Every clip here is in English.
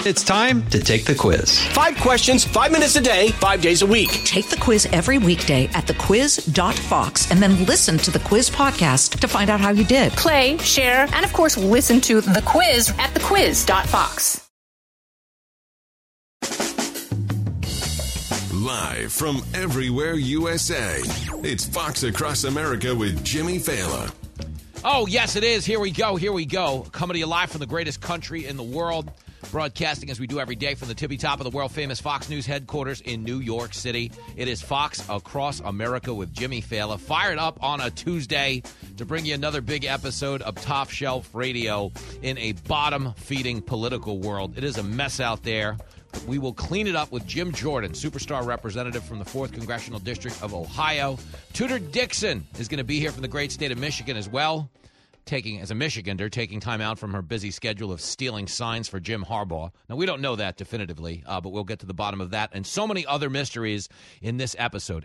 It's time to take the quiz. 5 questions, 5 minutes a day, 5 days a week. Take the quiz every weekday at thequiz.fox and then listen to the quiz podcast to find out how you did. Play, share, and of course, listen to the quiz at thequiz.fox. Live from everywhere USA, it's Fox Across America with Jimmy Fallon. Oh, yes, it is. Here we go. Coming to you live from the greatest country in the world. Broadcasting as we do every day from the tippy top of the world-famous Fox News headquarters in New York City. It is Fox Across America with Jimmy Fallon. Fired up on a Tuesday to bring you another big episode of Top Shelf Radio in a bottom-feeding political world. It is a mess out there. We will clean it up with Jim Jordan, superstar representative from the 4th Congressional District of Ohio. Tudor Dixon is going to be here from the great state of Michigan as well. As a Michigander, taking time out from her busy schedule of stealing signs for Jim Harbaugh. Now, we don't know that definitively, but we'll get to the bottom of that and so many other mysteries in this episode.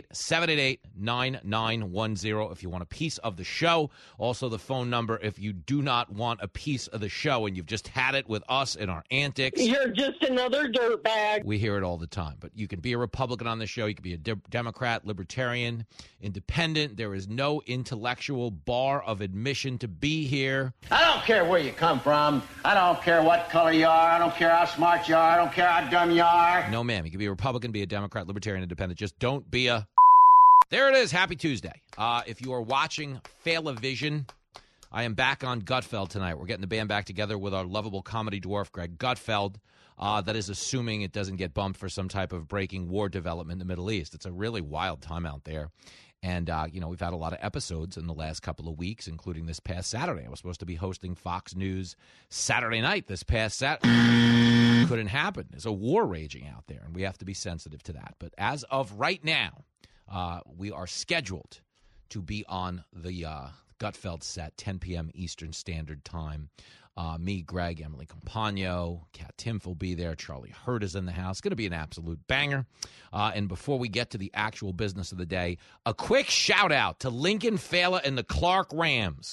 888-788-9910 if you want a piece of the show. Also, the phone number if you do not want a piece of the show and you've just had it with us in our antics. You're just another dirtbag. We hear it all the time. But you can be a Republican on the show. You can be a Democrat, Libertarian, Independent. There is no intellectual bar of admission to be here. I don't care where you come from. I don't care what color you are. I don't care how smart you are. I don't care how dumb you are. No, ma'am. You can be a Republican, be a Democrat, Libertarian, Independent. Just don't be a... There it is. Happy Tuesday. If you are watching Failavision, I am back on Gutfeld tonight. We're getting the band back together with our lovable comedy dwarf, Greg Gutfeld. That is assuming it doesn't get bumped for some type of breaking war development in the Middle East. It's a really wild time out there. And, we've had a lot of episodes in the last couple of weeks, including this past Saturday. I was supposed to be hosting Fox News Saturday night this past Saturday. Couldn't happen. There's a war raging out there, and we have to be sensitive to that. But as of right now, we are scheduled to be on the Gutfeld set, 10 p.m. Eastern Standard Time. Me, Greg, Emily Compagno, Kat Timpf will be there. Charlie Hurt is in the house. It's going to be an absolute banger. And before we get to the actual business of the day, a quick shout-out to Lincoln Fela and the Clark Rams.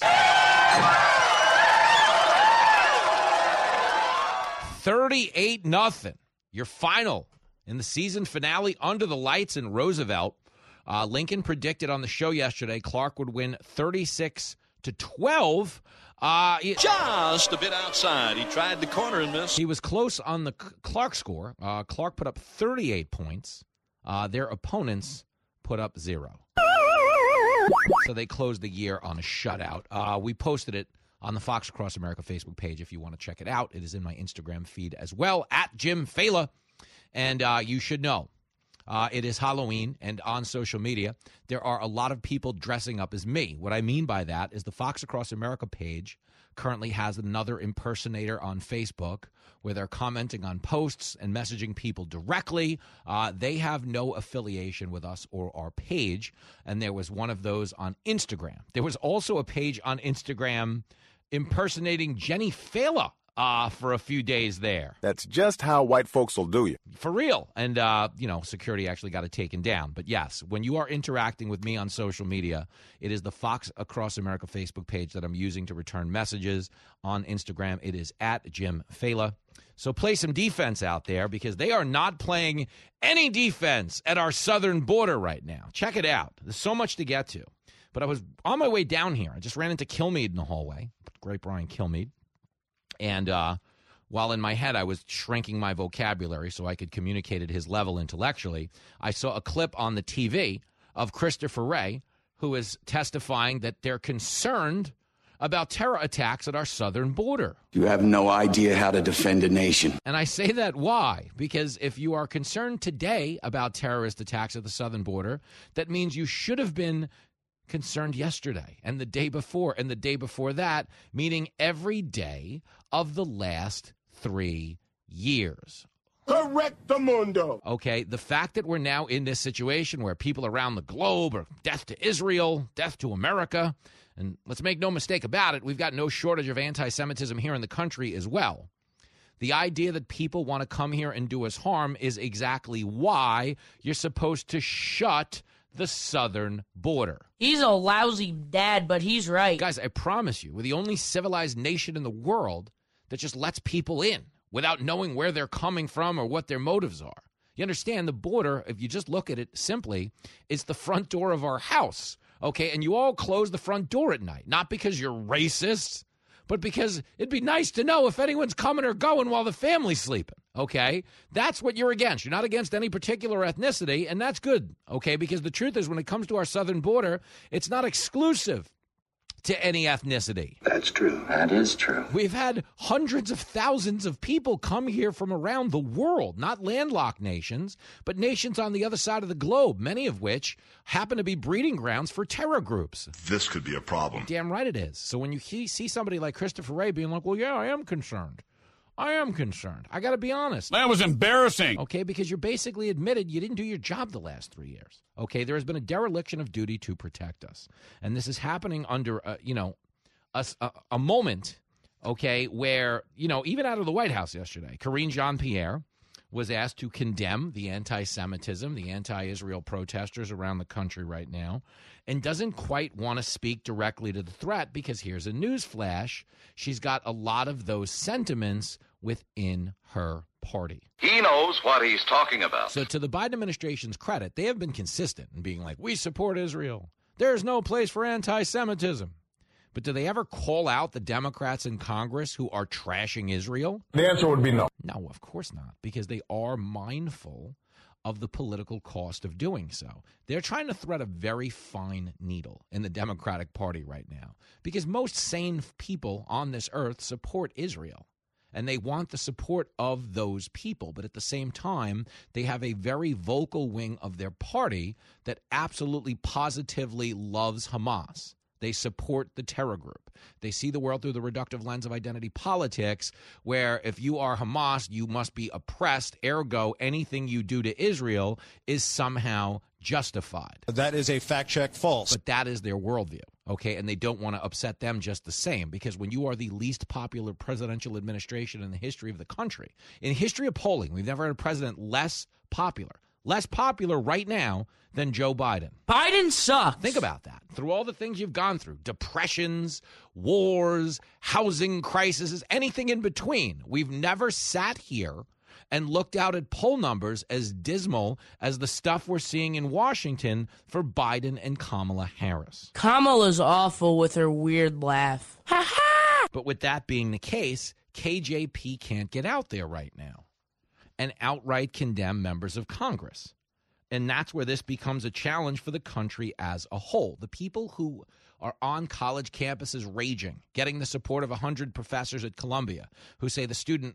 38-0. Your final in the season finale under the lights in Roosevelt. Lincoln predicted on the show yesterday Clark would win 36-12. Just a bit outside. He tried the corner and missed. He was close on the Clark score. Clark put up 38 points. Their opponents put up 0. So they closed the year on a shutout. We posted it on the Fox Across America Facebook page if you want to check it out. It is in my Instagram feed as well, at Jim Fela. And you should know. It is Halloween, and on social media, there are a lot of people dressing up as me. What I mean by that is the Fox Across America page currently has another impersonator on Facebook where they're commenting on posts and messaging people directly. They have no affiliation with us or our page, and there was one of those on Instagram. There was also a page on Instagram impersonating Jenny Fela. For a few days there. That's just how white folks will do you. For real. And, security actually got it taken down. But, yes, when you are interacting with me on social media, it is the Fox Across America Facebook page that I'm using to return messages. On Instagram, it is at Jim Fela. So play some defense out there because they are not playing any defense at our southern border right now. Check it out. There's so much to get to. But I was on my way down here. I just ran into Kilmeade in the hallway. Great Brian Kilmeade. And while in my head I was shrinking my vocabulary so I could communicate at his level intellectually, I saw a clip on the TV of Christopher Wray, who is testifying that they're concerned about terror attacks at our southern border. You have no idea how to defend a nation. And I say that why? Because if you are concerned today about terrorist attacks at the southern border, that means you should have been concerned yesterday and the day before and the day before that, meaning every day of the last 3 years. Correctamundo. Okay, the fact that we're now in this situation where people around the globe are death to Israel, death to America, and let's make no mistake about it, we've got no shortage of anti-Semitism here in the country as well. The idea that people want to come here and do us harm is exactly why you're supposed to shut the southern border. He's a lousy dad, but he's right. Guys, I promise you, we're the only civilized nation in the world that just lets people in without knowing where they're coming from or what their motives are. You understand the border, if you just look at it simply, is the front door of our house, okay? And you all close the front door at night, not because you're racist, but because it'd be nice to know if anyone's coming or going while the family's sleeping, okay? That's what you're against. You're not against any particular ethnicity, and that's good, okay? Because the truth is when it comes to our southern border, it's not exclusive to any ethnicity. That's true. That is true. We've had hundreds of thousands of people come here from around the world, not landlocked nations, but nations on the other side of the globe, many of which happen to be breeding grounds for terror groups. This could be a problem. Damn right it is. So when you see somebody like Christopher Wray being like, well, yeah, I am concerned. I got to be honest. That was embarrassing. Okay, because you're basically admitted you didn't do your job the last 3 years. Okay, there has been a dereliction of duty to protect us. And this is happening under, a moment, okay, where, even out of the White House yesterday, Karine Jean-Pierre was asked to condemn the anti-Semitism, the anti-Israel protesters around the country right now, and doesn't quite want to speak directly to the threat because here's a news flash. She's got a lot of those sentiments within her party. He knows what he's talking about. So to the Biden administration's credit, they have been consistent in being like, we support Israel. There's no place for anti-Semitism. But do they ever call out the Democrats in Congress who are trashing Israel? The answer would be no. No, of course not, because they are mindful of the political cost of doing so. They're trying to thread a very fine needle in the Democratic Party right now because most sane people on this earth support Israel. And they want the support of those people. But at the same time, they have a very vocal wing of their party that absolutely positively loves Hamas. They support the terror group. They see the world through the reductive lens of identity politics, where if you are Hamas, you must be oppressed. Ergo, anything you do to Israel is somehow justified. That is a fact check false. But that is their worldview, okay? And they don't want to upset them just the same, because when you are the least popular presidential administration in the history of the country, in history of polling, we've never had a president less popular right now than Joe Biden. Biden sucks. Think about that. Through all the things you've gone through, depressions, wars, housing crises, anything in between, we've never sat here and looked out at poll numbers as dismal as the stuff we're seeing in Washington for Biden and Kamala Harris. Kamala's awful with her weird laugh. Ha ha! But with that being the case, KJP can't get out there right now and outright condemn members of Congress. And that's where this becomes a challenge for the country as a whole. The people who are on college campuses raging, getting the support of 100 professors at Columbia who say the student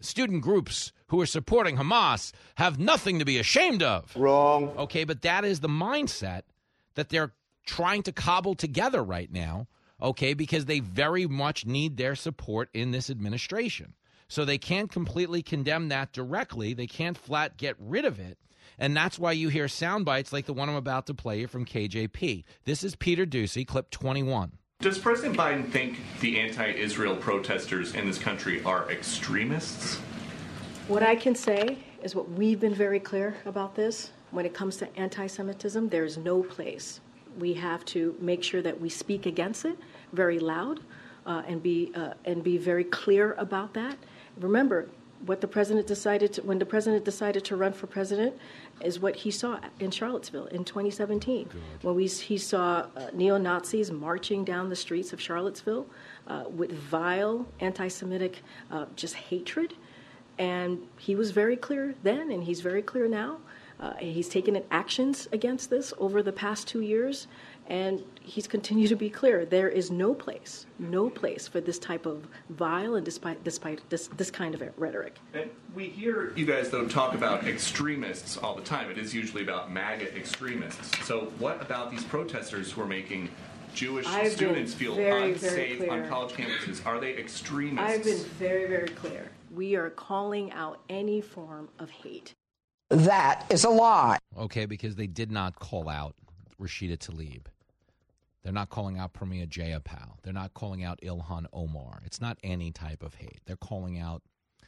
groups who are supporting Hamas have nothing to be ashamed of. Wrong. Okay, but that is the mindset that they're trying to cobble together right now, okay, because they very much need their support in this administration. So they can't completely condemn that directly. They can't flat get rid of it. And that's why you hear sound bites like the one I'm about to play you from KJP. This is Peter Doocy, clip 21. Does President Biden think the anti-Israel protesters in this country are extremists? What I can say is what we've been very clear about this. When it comes to anti-Semitism, there's no place. We have to make sure that we speak against it very loud and be very clear about that. Remember, what the president decided when the president decided to run for president is what he saw in Charlottesville in 2017. Good. When he saw neo-Nazis marching down the streets of Charlottesville with vile anti-Semitic just hatred. And he was very clear then, and he's very clear now. He's taken actions against this over the past 2 years, and he's continued to be clear. There is no place for this type of vile and despite this kind of rhetoric. And we hear you guys, though, talk about extremists all the time. It is usually about MAGA extremists. So what about these protesters who are making Jewish students feel unsafe on college campuses? Are they extremists? I've been very, very clear. We are calling out any form of hate. That is a lie. Okay, because they did not call out Rashida Tlaib. They're not calling out Pramila Jayapal. They're not calling out Ilhan Omar. It's not any type of hate. They're calling out,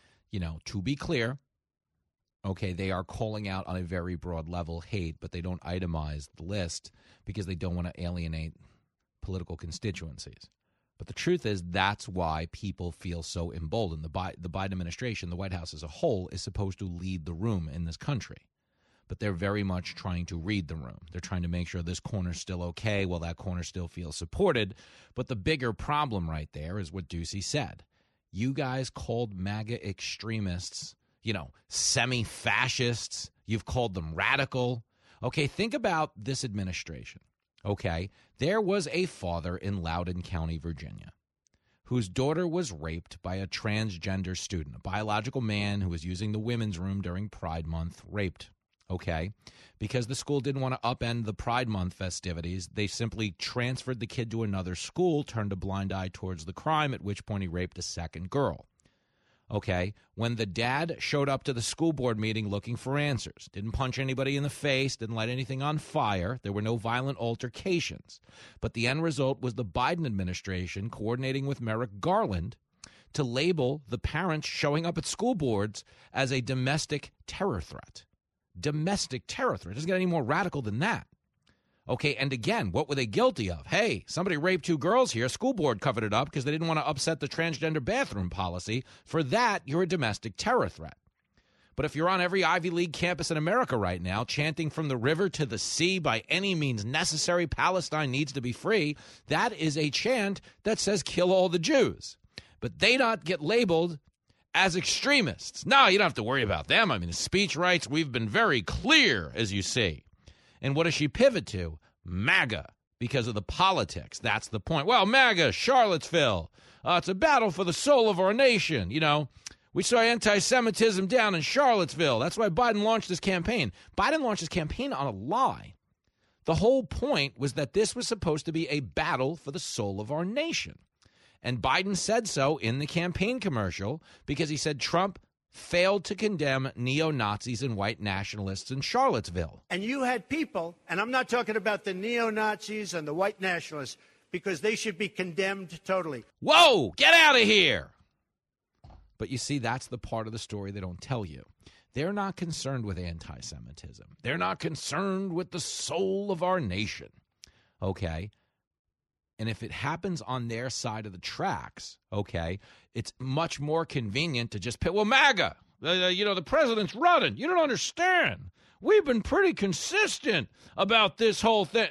to be clear, okay, they are calling out on a very broad level hate, but they don't itemize the list because they don't want to alienate political constituencies. But the truth is that's why people feel so emboldened. The Biden administration, the White House as a whole, is supposed to lead the room in this country. But they're very much trying to read the room. They're trying to make sure this corner's still okay while that corner still feels supported. But the bigger problem right there is what Ducey said. You guys called MAGA extremists, semi-fascists. You've called them radical. Okay, think about this administration. Okay, there was a father in Loudoun County, Virginia, whose daughter was raped by a transgender student, a biological man who was using the women's room during Pride Month, raped. Okay, because the school didn't want to upend the Pride Month festivities, they simply transferred the kid to another school, turned a blind eye towards the crime, at which point he raped a second girl. Okay, when the dad showed up to the school board meeting looking for answers, didn't punch anybody in the face, didn't light anything on fire, there were no violent altercations. But the end result was the Biden administration coordinating with Merrick Garland to label the parents showing up at school boards as a domestic terror threat. Domestic terror threat. It doesn't get any more radical than that. Okay, and again, what were they guilty of? Hey, somebody raped 2 girls here. School board covered it up because they didn't want to upset the transgender bathroom policy. For that, you're a domestic terror threat. But if you're on every Ivy League campus in America right now, chanting from the river to the sea, by any means necessary, Palestine needs to be free, that is a chant that says kill all the Jews. But they not get labeled as extremists. No, you don't have to worry about them. I mean, speech rights, we've been very clear, as you see. And what does she pivot to? MAGA, because of the politics. That's the point. Well, MAGA, Charlottesville. It's a battle for the soul of our nation. We saw anti-Semitism down in Charlottesville. That's why Biden launched his campaign. Biden launched his campaign on a lie. The whole point was that this was supposed to be a battle for the soul of our nation. And Biden said so in the campaign commercial because he said Trump failed to condemn neo-Nazis and white nationalists in Charlottesville. And you had people, and I'm not talking about the neo-Nazis and the white nationalists, because they should be condemned totally. Whoa, get out of here. But you see, that's the part of the story they don't tell you. They're not concerned with anti-Semitism. They're not concerned with the soul of our nation. Okay? And if it happens on their side of the tracks, okay, it's much more convenient to just pick, well, MAGA, the president's running. You don't understand. We've been pretty consistent about this whole thing.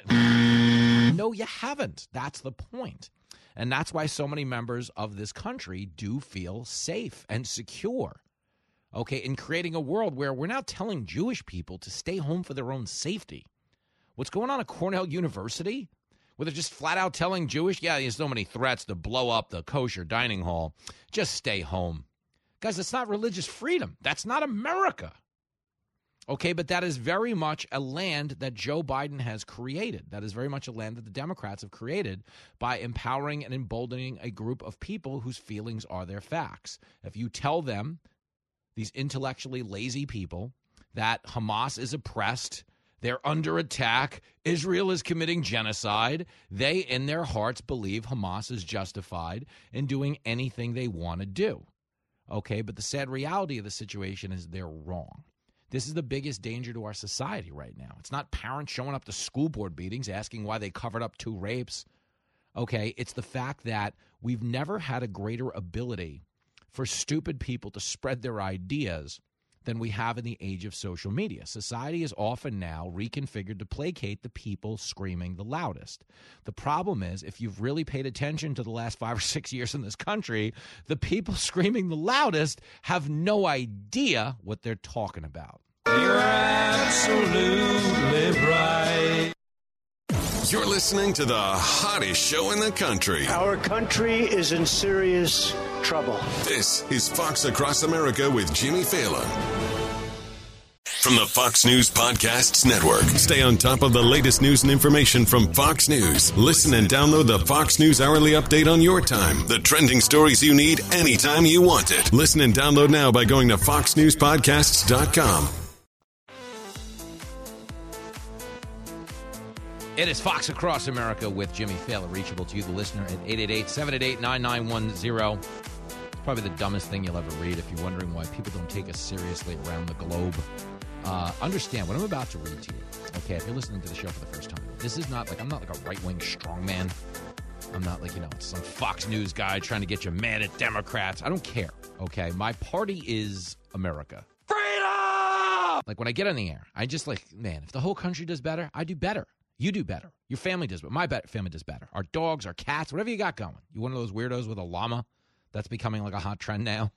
No, you haven't. That's the point. And that's why so many members of this country do feel safe and secure, okay, in creating a world where we're now telling Jewish people to stay home for their own safety. What's going on at Cornell University? Where they're just flat out telling Jewish, there's so many threats to blow up the kosher dining hall. Just stay home. Guys, that's not religious freedom. That's not America. Okay, but that is very much a land that Joe Biden has created. That is very much a land that the Democrats have created by empowering and emboldening a group of people whose feelings are their facts. If you tell them, these intellectually lazy people, that Hamas is oppressed, they're under attack, Israel is committing genocide, they in their hearts believe Hamas is justified in doing anything they want to do. Okay, but the sad reality of the situation is they're wrong. This is the biggest danger to our society right now. It's not parents showing up to school board meetings asking why they covered up 2 rapes. Okay, it's the fact that we've never had a greater ability for stupid people to spread their ideas than we have in the age of social media. Society is often now reconfigured to placate the people screaming the loudest. The problem is, if you've really paid attention to the last 5 or 6 years in this country, the people screaming the loudest have no idea what they're talking about. You're absolutely right. You're listening to the hottest show in the country. Our country is in serious trouble. This is Fox Across America with Jimmy Fallon. From the Fox News Podcasts Network. Stay on top of the latest news and information from Fox News. Listen and download the Fox News Hourly Update on your time. The trending stories you need anytime you want it. Listen and download now by going to foxnewspodcasts.com. It is Fox Across America with Jimmy Fallon, reachable to you, the listener, at 888-788-9910. It's probably the dumbest thing you'll ever read if you're wondering why people don't take us seriously around the globe. Understand what I'm about to read to you. Okay, if you're listening to the show for the first time, this is not like, I'm not like a right-wing strongman. I'm not like, some Fox News guy trying to get you mad at Democrats. I don't care, okay? My party is America. Freedom! Like, when I get on the air, I just man, if the whole country does better, I do better. You do better. Your family does better. My family does better. Our dogs, our cats, whatever you got going. You one of those weirdos with a llama? That's becoming like a hot trend now.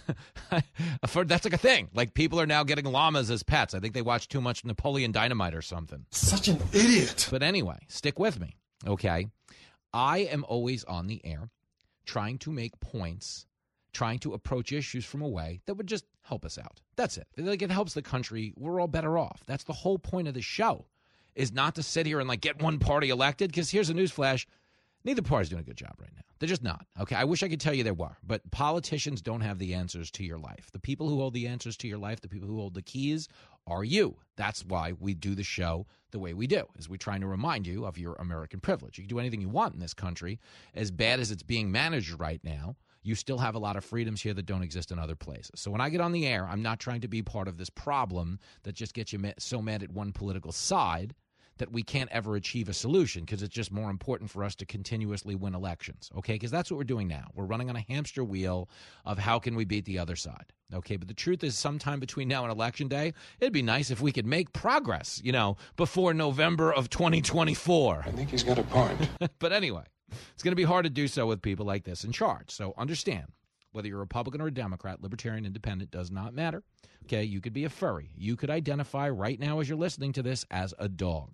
That's like a thing. Like, people are now getting llamas as pets. I think they watch too much Napoleon Dynamite or something. Such an idiot. But anyway, stick with me, okay? I am always on the air trying to make points, trying to approach issues from a way that would just help us out. That's it. Like, it helps the country. We're all better off. That's the whole point of the show, is not to sit here and, get one party elected, because here's a newsflash. Neither party's doing a good job right now. They're just not. Okay, I wish I could tell you they were, but politicians don't have the answers to your life. The people who hold the answers to your life, the people who hold the keys, are you. That's why we do the show the way we do, is we're trying to remind you of your American privilege. You can do anything you want in this country. As bad as it's being managed right now, you still have a lot of freedoms here that don't exist in other places. So when I get on the air, I'm not trying to be part of this problem that just gets you so mad at one political side that we can't ever achieve a solution, because it's just more important for us to continuously win elections, okay? Because that's what we're doing now. We're running on a hamster wheel of how can we beat the other side, okay? But the truth is, sometime between now and Election Day, it'd be nice if we could make progress, before November of 2024. I think he's got a point. But anyway, it's going to be hard to do so with people like this in charge. So understand, whether you're a Republican or a Democrat, Libertarian, Independent, does not matter. Okay, you could be a furry. You could identify right now as you're listening to this as a dog.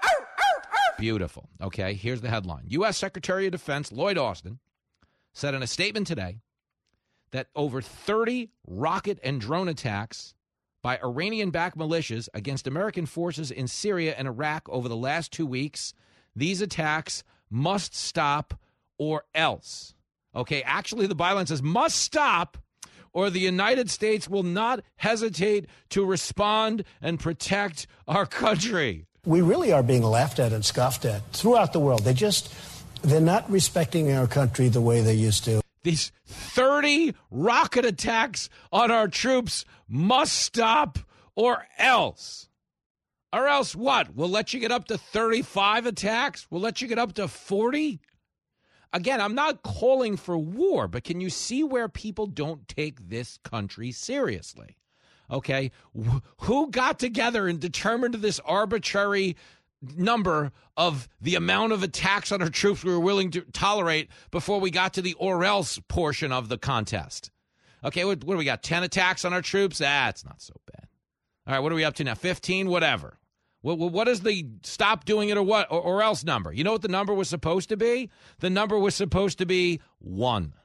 Beautiful. Okay, here's the headline. U.S. Secretary of Defense Lloyd Austin said in a statement today that over 30 rocket and drone attacks by Iranian-backed militias against American forces in Syria and Iraq over the last 2 weeks, these attacks must stop or else. Okay, actually the byline says must stop, or the United States will not hesitate to respond and protect our country. We really are being laughed at and scoffed at throughout the world. They're not respecting our country the way they used to. These 30 rocket attacks on our troops must stop or else. Or else what? We'll let you get up to 35 attacks? We'll let you get up to 40? Again, I'm not calling for war, but can you see where people don't take this country seriously? Okay, who got together and determined this arbitrary number of the amount of attacks on our troops we were willing to tolerate before we got to the or else portion of the contest? Okay, what do we got? 10 attacks on our troops? That's not so bad. All right, what are we up to now? 15? Whatever. What is the stop doing it or what or else number? You know what the number was supposed to be? The number was supposed to be 1.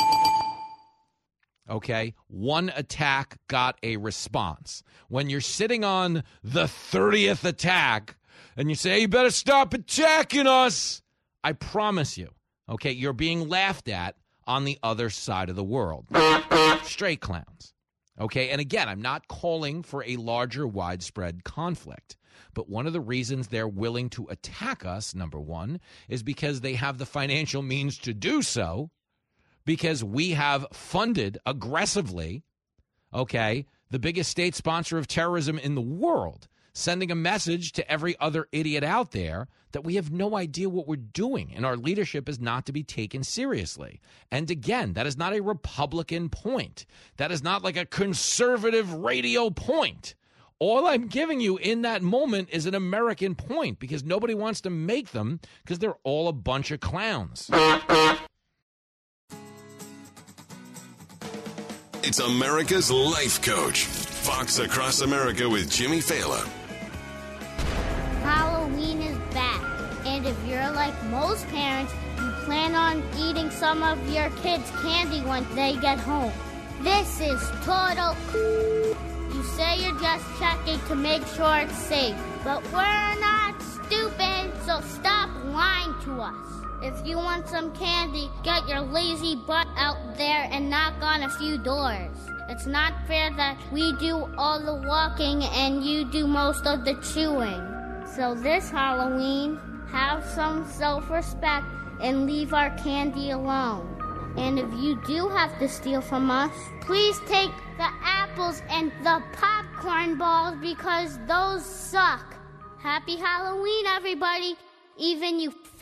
Okay, 1 attack got a response. When you're sitting on the 30th attack and you say, hey, you better stop attacking us, I promise you, okay, you're being laughed at on the other side of the world. Straight clowns. Okay, and again, I'm not calling for a larger widespread conflict. But one of the reasons they're willing to attack us, number one, is because they have the financial means to do so, because we have funded aggressively, okay, the biggest state sponsor of terrorism in the world, sending a message to every other idiot out there that we have no idea what we're doing, and our leadership is not to be taken seriously. And again, that is not a Republican point. That is not like a conservative radio point. All I'm giving you in that moment is an American point, because nobody wants to make them, because they're all a bunch of clowns. It's America's Life Coach. Fox Across America with Jimmy Fallon. Halloween is back, and if you're like most parents, you plan on eating some of your kids' candy when they get home. This is total. You say you're just checking to make sure it's safe, but we're not stupid, so stop lying to us. If you want some candy, get your lazy butt out there and knock on a few doors. It's not fair that we do all the walking and you do most of the chewing. So this Halloween, have some self-respect and leave our candy alone. And if you do have to steal from us, please take the apples and the popcorn balls, because those suck. Happy Halloween, everybody, even you fat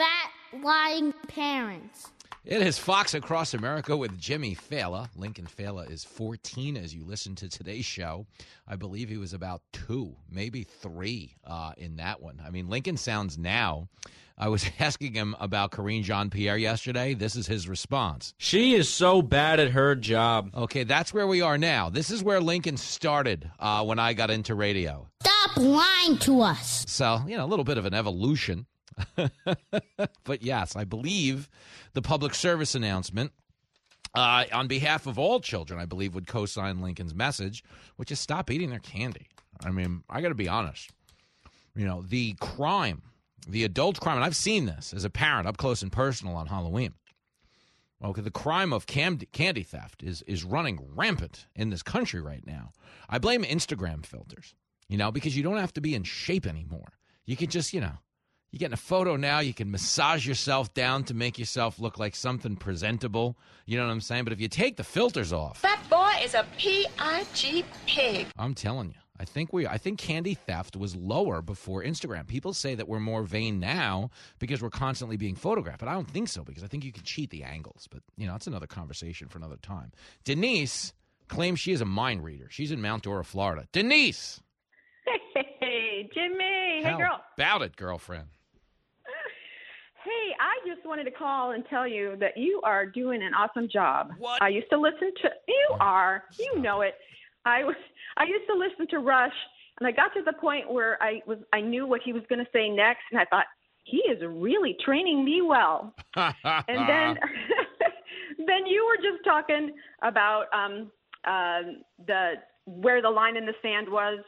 lying parents. It is Fox Across America with Jimmy Fallon. Lincoln Fallon is 14 as you listen to today's show. I believe he was about 2, maybe 3 in that one. I mean, Lincoln sounds now. I was asking him about Karine Jean-Pierre yesterday. This is his response. She is so bad at her job. Okay, that's where we are now. This is where Lincoln started when I got into radio. Stop lying to us. So, a little bit of an evolution. But yes, I believe the public service announcement on behalf of all children, I believe, would co-sign Lincoln's message, which is stop eating their candy. I mean, I got to be honest. The crime, the adult crime, and I've seen this as a parent up close and personal on Halloween. Okay, the crime of candy theft is running rampant in this country right now. I blame Instagram filters, because you don't have to be in shape anymore. You can just, you get in a photo now, you can massage yourself down to make yourself look like something presentable. You know what I'm saying? But if you take the filters off. That boy is a P-I-G pig. I'm telling you. I think candy theft was lower before Instagram. People say that we're more vain now because we're constantly being photographed. But I don't think so, because I think you can cheat the angles. But, that's another conversation for another time. Denise claims she is a mind reader. She's in Mount Dora, Florida. Denise! Hey, Jimmy. Hey, girl. How about it, girlfriend? Hey, I just wanted to call and tell you that you are doing an awesome job. What? I used to listen to you know it. I used to listen to Rush, and I got to the point where I knew what he was going to say next, and I thought, he is really training me well. And then then you were just talking about where the line in the sand was,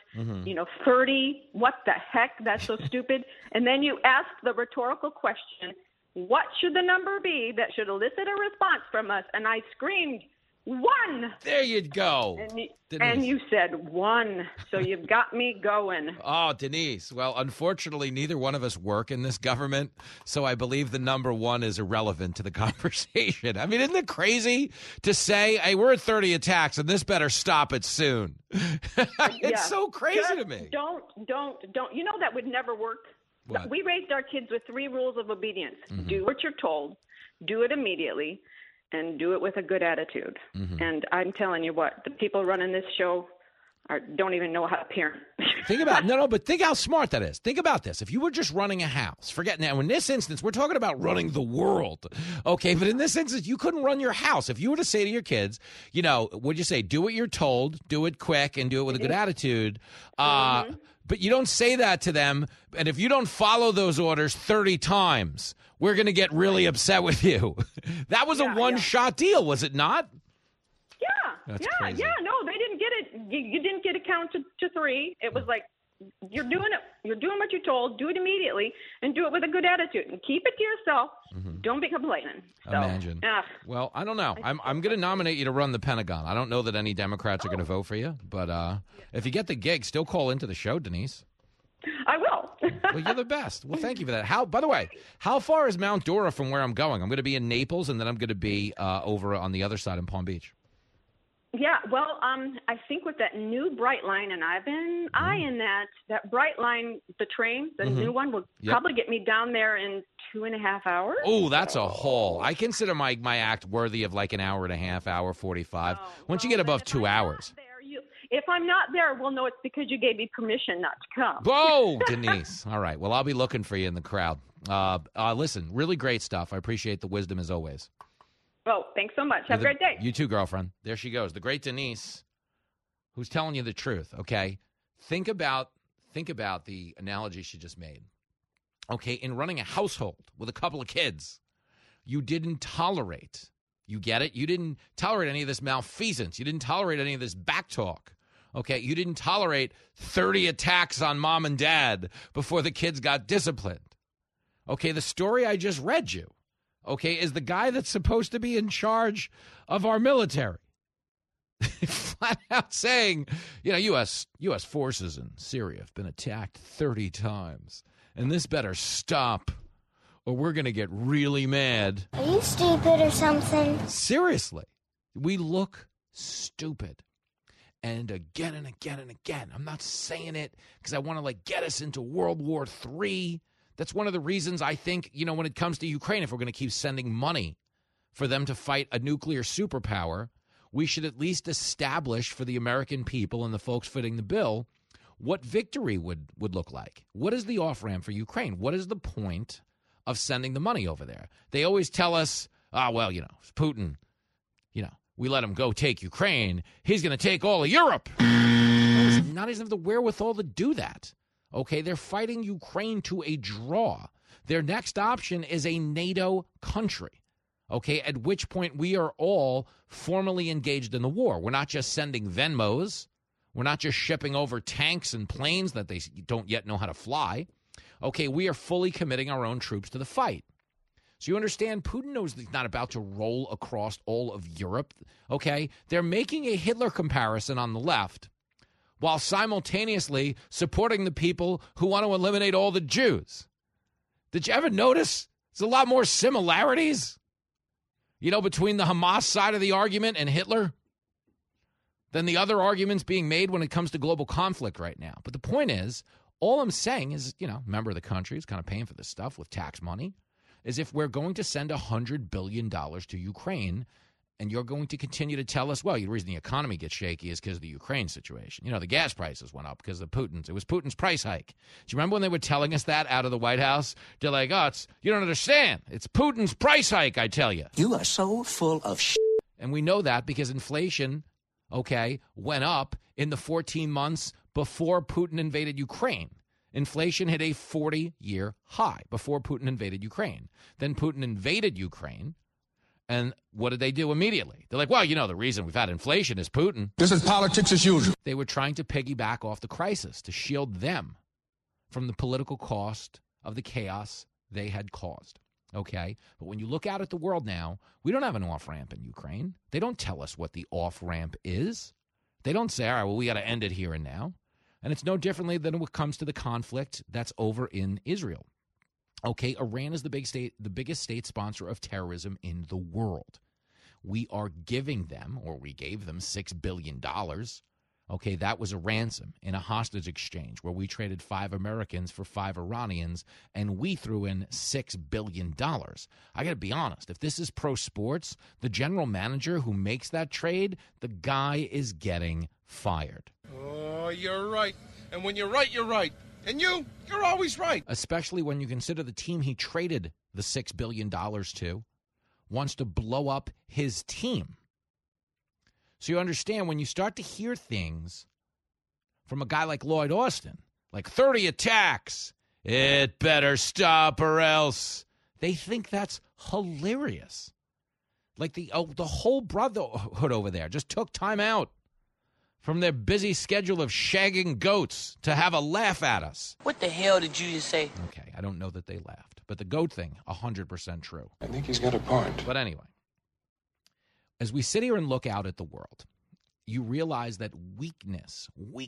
30. What the heck? That's so stupid. And then you asked the rhetorical question, what should the number be that should elicit a response from us? And I screamed, 1. There you go. And you said 1. So you've got me going. Oh, Denise. Well, unfortunately, neither one of us work in this government, so I believe the number 1 is irrelevant to the conversation. I mean, isn't it crazy to say, hey, we're at 30 attacks, and this better stop it soon? It's so crazy to me. Don't. You know that would never work. What? We raised our kids with 3 rules of obedience. Mm-hmm. Do what you're told, do it immediately, and do it with a good attitude. Mm-hmm. And I'm telling you what, the people running this show don't even know how to parent. Think about but think how smart that is. Think about this. If you were just running a house, forget now, in this instance, we're talking about running the world. Okay, but in this instance, you couldn't run your house. If you were to say to your kids, would you say, do what you're told, do it quick, and do it with a good attitude? But you don't say that to them. And if you don't follow those orders 30 times, we're going to get really upset with you. That was a one-shot deal, was it not? Yeah. That's crazy. Yeah. No, they didn't get it. You didn't get a count to 3. It was like, you're doing it. You're doing what you're told. Do it immediately and do it with a good attitude and keep it to yourself. Mm-hmm. Don't be complaining. So, imagine. Well, I don't know. I'm going to nominate you to run the Pentagon. I don't know that any Democrats are going to vote for you, but if you get the gig, still call into the show, Denise. I will. Well, you're the best. Well, thank you for that. By the way, how far is Mount Dora from where I'm going? I'm going to be in Naples, and then I'm going to be over on the other side in Palm Beach. Yeah, well, I think with that new Brightline, and I've been eyeing that Brightline, the train, the new one, will probably get me down there in 2.5 hours. Oh, that's a haul. I consider my act worthy of like an hour and a half, hour 45. Once you get above 2 hours. If I'm not there, we'll know it's because you gave me permission not to come. Whoa, Denise. All right. Well, I'll be looking for you in the crowd. Listen, really great stuff. I appreciate the wisdom as always. Oh, thanks so much. Have a great day. You too, girlfriend. There she goes. The great Denise, who's telling you the truth, okay? Think about the analogy she just made. Okay, in running a household with a couple of kids, you didn't tolerate, you get it? You didn't tolerate any of this malfeasance. You didn't tolerate any of this backtalk. Okay, you didn't tolerate 30 attacks on mom and dad before the kids got disciplined. Okay, the story I just read you, okay, is the guy that's supposed to be in charge of our military. Flat out saying, U.S. forces in Syria have been attacked 30 times, and this better stop, or we're going to get really mad. Are you stupid or something? Seriously, we look stupid. And again and again and again. I'm not saying it because I want to get us into World War III. That's one of the reasons I think, when it comes to Ukraine, if we're going to keep sending money for them to fight a nuclear superpower, we should at least establish for the American people and the folks footing the bill what victory would look like. What is the off-ramp for Ukraine? What is the point of sending the money over there? They always tell us, Putin, we let him go take Ukraine. He's going to take all of Europe. He's not even have the wherewithal to do that. Okay, they're fighting Ukraine to a draw. Their next option is a NATO country. Okay, at which point we are all formally engaged in the war. We're not just sending Venmos. We're not just shipping over tanks and planes that they don't yet know how to fly. Okay, we are fully committing our own troops to the fight. So you understand, Putin knows he's not about to roll across all of Europe. Okay, they're making a Hitler comparison on the left while simultaneously supporting the people who want to eliminate all the Jews. Did you ever notice there's a lot more similarities, between the Hamas side of the argument and Hitler than the other arguments being made when it comes to global conflict right now? But the point is, all I'm saying is, member of the country is kind of paying for this stuff with tax money, is if we're going to send $100 billion to Ukraine, and you're going to continue to tell us, well, the reason the economy gets shaky is because of the Ukraine situation. The gas prices went up because of it was Putin's price hike. Do you remember when they were telling us that out of the White House? They're like, you don't understand. It's Putin's price hike, I tell you. You are so full of shit. And we know that because inflation, went up in the 14 months before Putin invaded Ukraine. Inflation hit a 40-year high before Putin invaded Ukraine. Then Putin invaded Ukraine. And what did they do immediately? They're like, well, the reason we've had inflation is Putin. This is politics as usual. They were trying to piggyback off the crisis to shield them from the political cost of the chaos they had caused. Okay? But when you look out at the world now, we don't have an off-ramp in Ukraine. They don't tell us what the off-ramp is. They don't say, all right, well, we got to end it here and now. And it's no differently than when it comes to the conflict that's over in Israel. Okay, Iran is the biggest state sponsor of terrorism in the world. We are giving them, or we gave them $6 billion. Okay, that was a ransom in a hostage exchange where we traded 5 Americans for 5 Iranians, and we threw in $6 billion. I got to be honest, if this is pro sports, the general manager who makes that trade, the guy is getting fired. Oh, you're right. And when you're right, you're right. And you're always right. Especially when you consider the team he traded the $6 billion to wants to blow up his team. So you understand, when you start to hear things from a guy like Lloyd Austin, like 30 attacks, it better stop or else, they think that's hilarious. Like the whole brotherhood over there just took time out from their busy schedule of shagging goats to have a laugh at us. What the hell did you just say? Okay, I don't know that they laughed. But the goat thing, 100% true. I think he's got a point. But anyway, as we sit here and look out at the world, you realize that weakness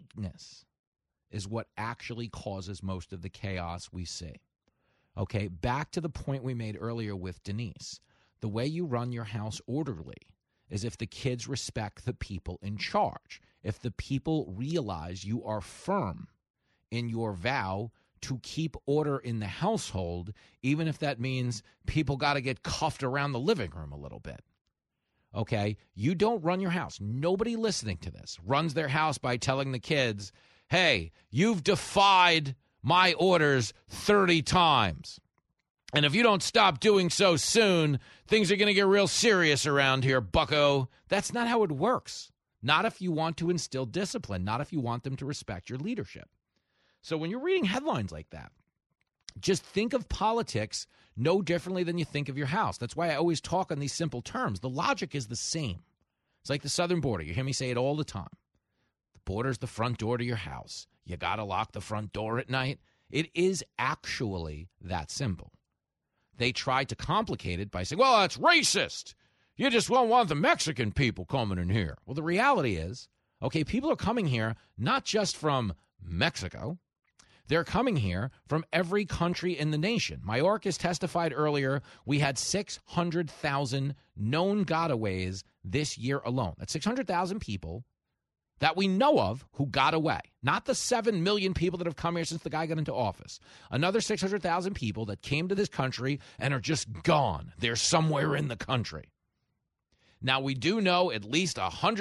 is what actually causes most of the chaos we see. Okay, back to the point we made earlier with Denise. The way you run your house orderly is if the kids respect the people in charge. If the people realize you are firm in your vow to keep order in the household, even if that means people got to get cuffed around the living room a little bit. Okay? You don't run your house. Nobody listening to this runs their house by telling the kids, hey, you've defied my orders 30 times. And if you don't stop doing so soon, things are going to get real serious around here, bucko. That's not how it works. Not if you want to instill discipline, not if you want them to respect your leadership. So when you're reading headlines like that, just think of politics no differently than you think of your house. That's why I always talk in these simple terms. The logic is the same. It's like the southern border. You hear me say it all the time. The border's the front door to your house. You got to lock the front door at night. It is actually that simple. They try to complicate it by saying, well, that's racist. You just won't want the Mexican people coming in here. Well, the reality is, okay, people are coming here not just from Mexico. They're coming here from every country in the nation. Mayorkas testified earlier we had 600,000 known gotaways this year alone. That's 600,000 people that we know of who got away. Not the 7 million people that have come here since the guy got into office. Another 600,000 people that came to this country and are just gone. They're somewhere in the country. Now, we do know at least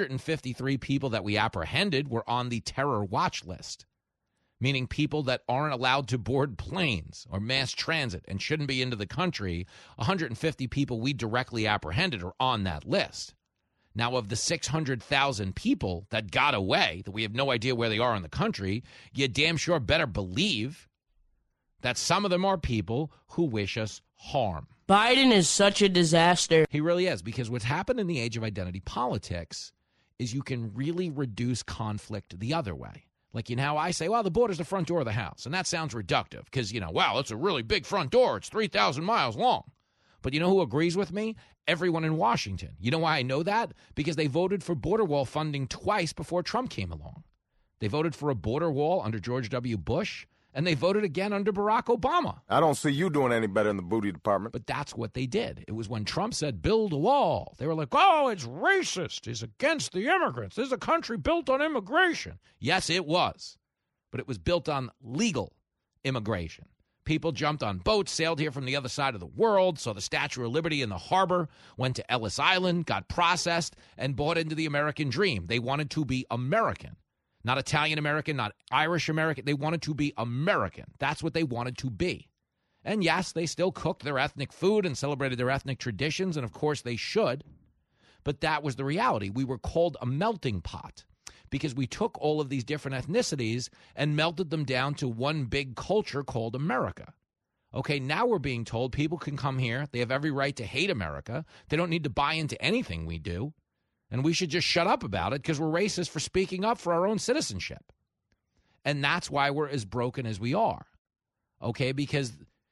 153 people that we apprehended were on the terror watch list, meaning people that aren't allowed to board planes or mass transit and shouldn't be into the country. 150 people we directly apprehended are on that list. Now, of the 600,000 people that got away, that we have no idea where they are in the country, you damn sure better believe that some of them are people who wish us harm. Biden is such a disaster. He really is, because what's happened in the age of identity politics is you can really reduce conflict the other way. Like, you know how I say, well, the border's the front door of the house. And that sounds reductive because, wow, it's a really big front door. It's 3,000 miles long. But you know who agrees with me? Everyone in Washington. You know why I know that? Because they voted for border wall funding twice before Trump came along. They voted for a border wall under George W. Bush, and they voted again under Barack Obama. I don't see you doing any better in the booty department. But that's what they did. It was when Trump said, build a wall. They were like, oh, it's racist. It's against the immigrants. This is a country built on immigration. Yes, it was. But it was built on legal immigration. People jumped on boats, sailed here from the other side of the world, saw the Statue of Liberty in the harbor, went to Ellis Island, got processed, and bought into the American dream. They wanted to be American. Not Italian-American, not Irish-American. They wanted to be American. That's what they wanted to be. And yes, they still cooked their ethnic food and celebrated their ethnic traditions, and of course they should. But that was the reality. We were called a melting pot because we took all of these different ethnicities and melted them down to one big culture called America. Okay, now we're being told people can come here. They have every right to hate America. They don't need to buy into anything we do. And we should just shut up about it because we're racist for speaking up for our own citizenship. And that's why we're as broken as we are. Okay, because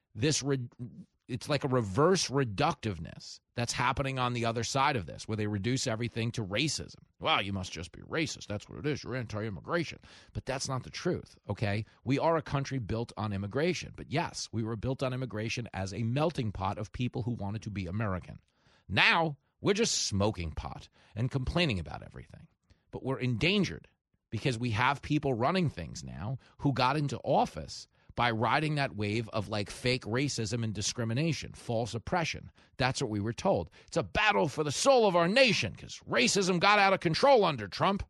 it's like a reverse reductiveness that's happening on the other side of this, where they reduce everything to racism. Well, you must just be racist. That's what it is. You're anti-immigration. But that's not the truth, okay? We are a country built on immigration. But yes, we were built on immigration as a melting pot of people who wanted to be American. Now, we're just smoking pot and complaining about everything. But we're endangered because we have people running things now who got into office by riding that wave of like fake racism and discrimination, false oppression. That's what we were told. It's a battle for the soul of our nation because racism got out of control under Trump.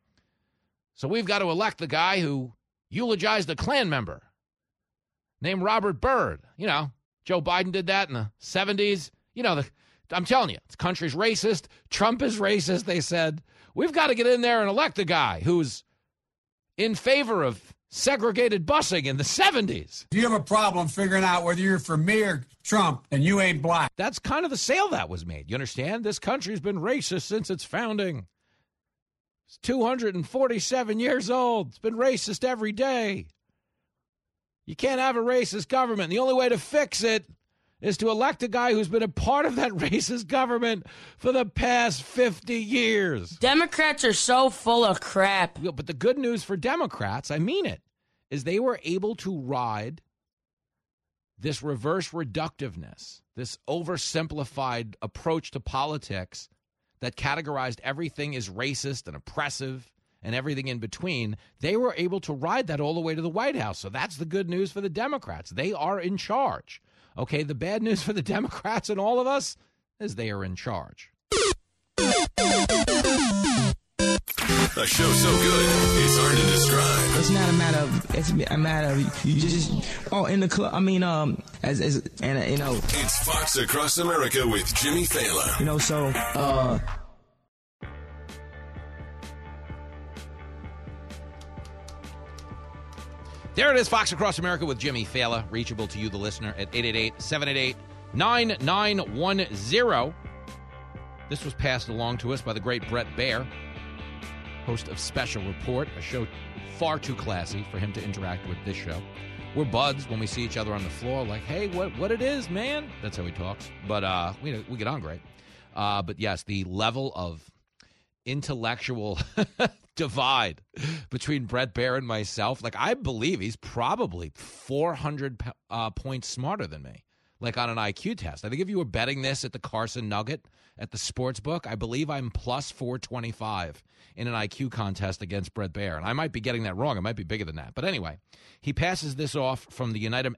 So we've got to elect the guy who eulogized a Klan member named Robert Byrd. Joe Biden did that in the 70s. I'm telling you, this country's racist. Trump is racist. They said, we've got to get in there and elect a guy who's in favor of segregated busing in the 70s. If you have a problem figuring out whether you're for me or Trump, and you ain't black. That's kind of the sale that was made. You understand? This country's been racist since its founding. It's 247 years old. It's been racist every day. You can't have a racist government. The only way to fix it is to elect a guy who's been a part of that racist government for the past 50 years. Democrats are so full of crap. But the good news for Democrats, I mean it, is they were able to ride this reverse reductiveness, this oversimplified approach to politics that categorized everything as racist and oppressive and everything in between. They were able to ride that all the way to the White House. So that's the good news for the Democrats. They are in charge. Okay, the bad news for the Democrats and all of us is they are in charge. A show so good, it's hard to describe. It's not a matter of, it's a matter of, you just, in the club, It's Fox Across America with Jimmy Fallon. There it is, Fox Across America with Jimmy Fallon, reachable to you, the listener, at 888-788-9910. This was passed along to us by the great Brett Baer, host of Special Report, a show far too classy for him to interact with this show. We're buds when we see each other on the floor, like, hey, what it is, man? That's how he talks. But we get on great. But yes, the level of intellectual divide between Brett Baer and myself, like, I believe he's probably 400 points smarter than me. like on an IQ test. I think if you were betting this at the Carson Nugget at the sports book, I believe I'm plus 425 in an IQ contest against Brett Baer. And I might be getting that wrong. It might be bigger than that. But anyway, he passes this off from the United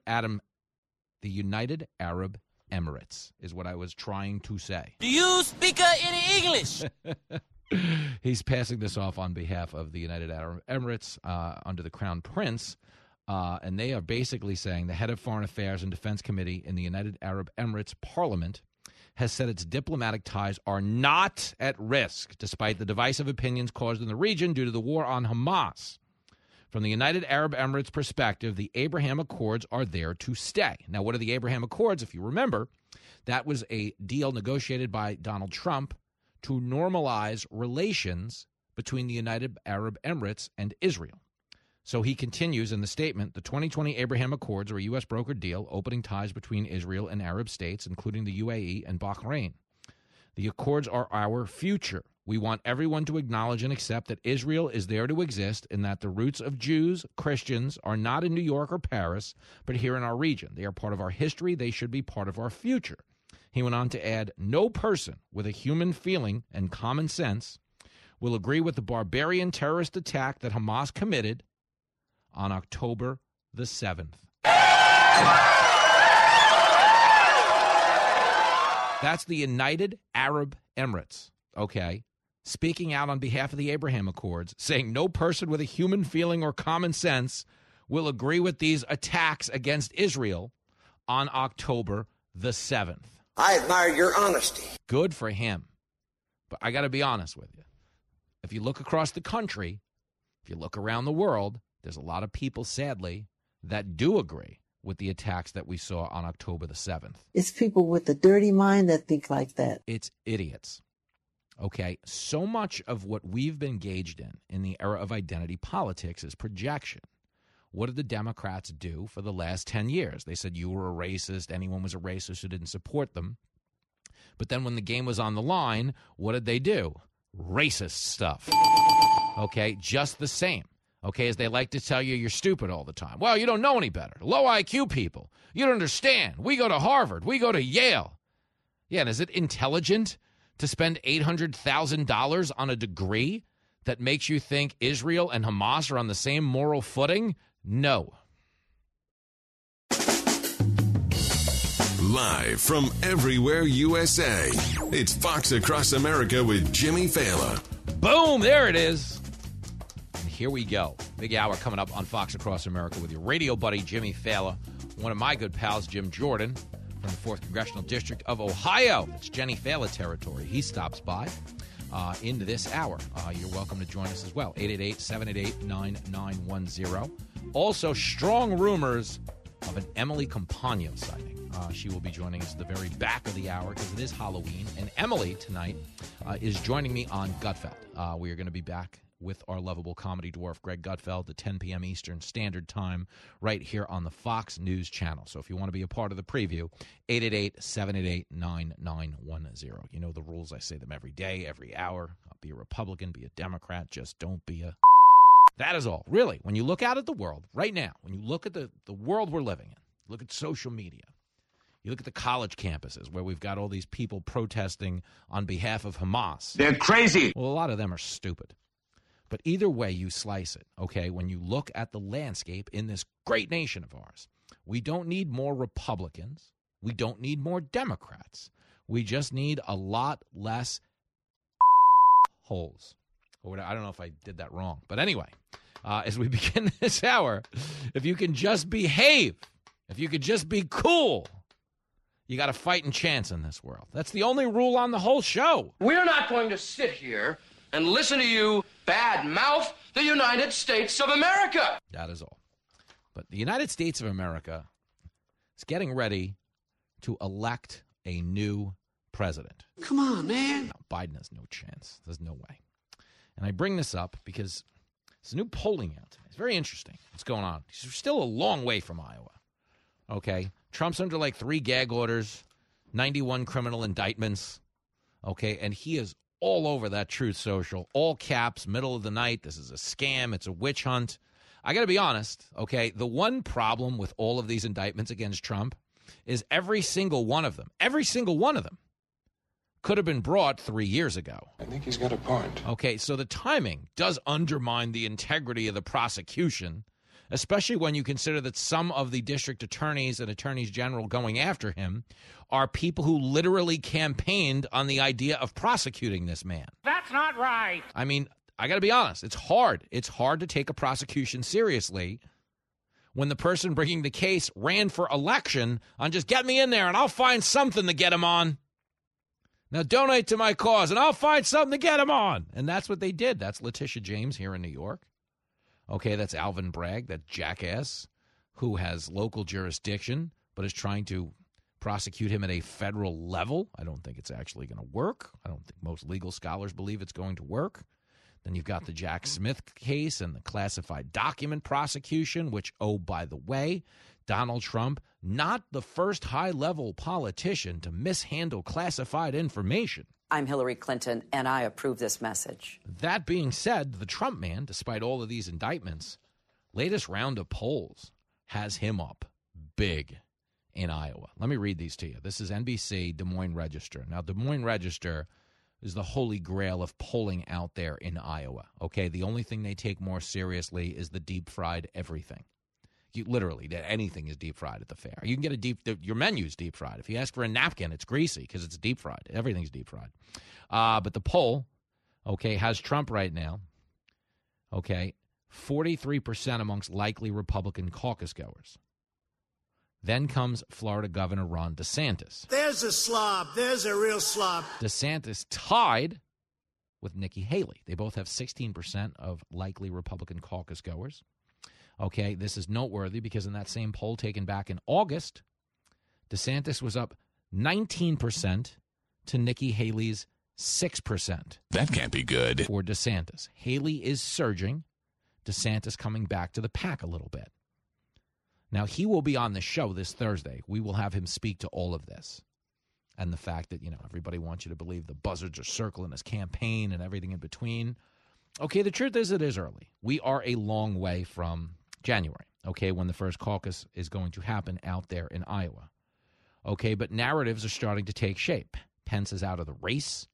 Arab Emirates is what I was trying to say. Do you speak any English? He's passing this off on behalf of the United Arab Emirates under the Crown Prince. And they are basically saying the head of Foreign Affairs and Defense Committee in the United Arab Emirates Parliament has said its diplomatic ties are not at risk, despite the divisive opinions caused in the region due to the war on Hamas. From the United Arab Emirates perspective, the Abraham Accords are there to stay. Now, what are the Abraham Accords? If you remember, that was a deal negotiated by Donald Trump to normalize relations between the United Arab Emirates and Israel. So he continues in the statement, the 2020 Abraham Accords are a U.S. brokered deal opening ties between Israel and Arab states, including the UAE and Bahrain. The Accords are our future. We want everyone to acknowledge and accept that Israel is there to exist and that the roots of Jews, Christians, are not in New York or Paris, but here in our region. They are part of our history. They should be part of our future. He went on to add, no person with a human feeling and common sense will agree with the barbarian terrorist attack that Hamas committed on October the 7th. That's the United Arab Emirates, okay, speaking out on behalf of the Abraham Accords, saying no person with a human feeling or common sense will agree with these attacks against Israel on October the 7th. I admire your honesty. Good for him. But I got to be honest with you. If you look across the country, if you look around the world, there's a lot of people, sadly, that do agree with the attacks that we saw on October the 7th. It's people with a dirty mind that think like that. It's idiots. Okay, so much of what we've been engaged in the era of identity politics is projection. What did the Democrats do for the last 10 years? They said you were a racist, anyone was a racist who didn't support them. But then when the game was on the line, what did they do? Racist stuff. Okay, just the same. Okay, as they like to tell you, you're stupid all the time. Well, you don't know any better. Low IQ people. You don't understand. We go to Harvard. We go to Yale. Yeah, and is it intelligent to spend $800,000 on a degree that makes you think Israel and Hamas are on the same moral footing? No. Live from everywhere USA, it's Fox Across America with Jimmy Fallon. Boom, there it is. And here we go. Big hour coming up on Fox Across America with your radio buddy, Jimmy Fallon. One of my good pals, Jim Jordan, from the 4th Congressional District of Ohio. It's Jenny Fallon territory. He stops by into this hour. You're welcome to join us as well. 888-788-9910. Also, strong rumors of an Emily Compagno sighting. She will be joining us at the very back of the hour because it is Halloween. And Emily tonight is joining me on Gutfeld. We are going to be back with our lovable comedy dwarf, Greg Gutfeld, at 10 p.m. Eastern Standard Time right here on the Fox News Channel. So if you want to be a part of the preview, 888-788-9910. You know the rules. I say them every day, every hour. Be a Republican, be a Democrat. Just don't be a... That is all. Really, when you look out at the world right now, when you look at the world we're living in, look at social media, you look at the college campuses where we've got all these people protesting on behalf of Hamas. They're crazy. Well, a lot of them are stupid. But either way you slice it, okay, when you look at the landscape in this great nation of ours, we don't need more Republicans. We don't need more Democrats. We just need a lot less holes. I don't know if I did that wrong. But anyway, as we begin this hour, if you can just behave, if you could just be cool, you got a fighting chance in this world. That's the only rule on the whole show. We're not going to sit here and listen to you bad mouth the United States of America. That is all. But the United States of America is getting ready to elect a new president. Come on, man. No, Biden has no chance. There's no way. And I bring this up because there's a new polling out today. It's very interesting what's going on. He's still a long way from Iowa. Okay? Trump's under like 3 gag orders, 91 criminal indictments. Okay? And he is all over that Truth Social, all caps, middle of the night. This is a scam. It's a witch hunt. I got to be honest, okay? The one problem with all of these indictments against Trump is every single one of them could have been brought 3 years ago. I think he's got a point. Okay, so the timing does undermine the integrity of the prosecution, especially when you consider that some of the district attorneys and attorneys general going after him are people who literally campaigned on the idea of prosecuting this man. That's not right. I mean, I got to be honest. It's hard. It's hard to take a prosecution seriously when the person bringing the case ran for election on just get me in there and I'll find something to get him on. Now donate to my cause and I'll find something to get him on. And that's what they did. That's Letitia James here in New York. Okay, that's Alvin Bragg, that jackass who has local jurisdiction but is trying to prosecute him at a federal level. I don't think it's actually going to work. I don't think most legal scholars believe it's going to work. Then you've got the Jack Smith case and the classified document prosecution, which, oh, by the way, Donald Trump, not the first high-level politician to mishandle classified information. I'm Hillary Clinton, and I approve this message. That being said, the Trump man, despite all of these indictments, latest round of polls has him up big in Iowa. Let me read these to you. This is NBC, Des Moines Register. Now, Des Moines Register is the holy grail of polling out there in Iowa. Okay, the only thing they take more seriously is the deep-fried everything. Literally, anything is deep-fried at the fair. You can get your menu's deep-fried. If you ask for a napkin, it's greasy because it's deep-fried. Everything's deep-fried. But the poll, okay, has Trump right now, okay, 43% amongst likely Republican caucus goers. Then comes Florida Governor Ron DeSantis. There's a slob. There's a real slob. DeSantis tied with Nikki Haley. They both have 16% of likely Republican caucus goers. Okay, this is noteworthy because in that same poll taken back in August, DeSantis was up 19% to Nikki Haley's 6%. That can't be good. For DeSantis. Haley is surging. DeSantis coming back to the pack a little bit. Now, he will be on the show this Thursday. We will have him speak to all of this and the fact that, everybody wants you to believe the buzzards are circling his campaign and everything in between. Okay, the truth is it is early. We are a long way from January, okay, when the first caucus is going to happen out there in Iowa. Okay, but narratives are starting to take shape. Pence is out of the race.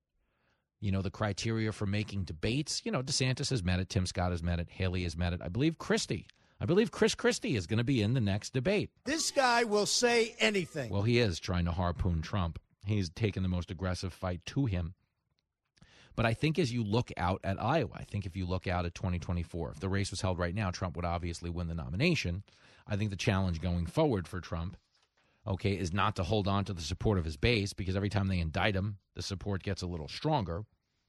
The criteria for making debates, DeSantis has met it, Tim Scott has met it, Haley has met it. I believe Chris Christie is going to be in the next debate. This guy will say anything. Well, he is trying to harpoon Trump. He's taken the most aggressive fight to him. But I think as you look out at Iowa, I think if you look out at 2024, if the race was held right now, Trump would obviously win the nomination. I think the challenge going forward for Trump, okay, is not to hold on to the support of his base because every time they indict him, the support gets a little stronger.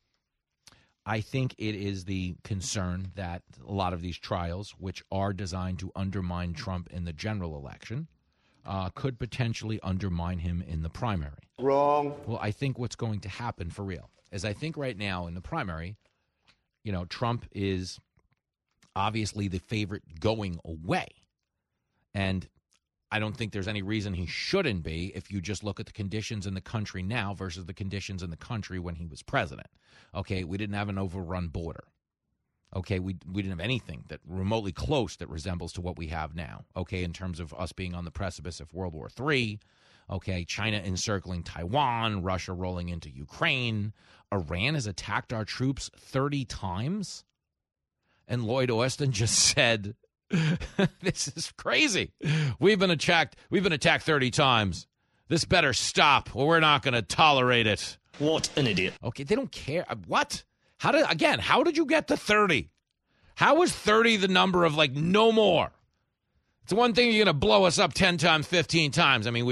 I think it is the concern that a lot of these trials, which are designed to undermine Trump in the general election, could potentially undermine him in the primary. Wrong. Well, I think what's going to happen for real is I think right now in the primary, Trump is obviously the favorite going away. And I don't think there's any reason he shouldn't be if you just look at the conditions in the country now versus the conditions in the country when he was president. Okay, we didn't have an overrun border. Okay, we didn't have anything that remotely close that resembles to what we have now. Okay, in terms of us being on the precipice of World War III. Okay, China encircling Taiwan, Russia rolling into Ukraine. Iran has attacked our troops 30 times. And Lloyd Austin just said, this is crazy. We've been attacked 30 times. This better stop or we're not going to tolerate it. What an idiot. Okay, they don't care. What? How did you get to 30? How is 30 the number of no more? It's one thing you're going to blow us up 10 times, 15 times. I mean,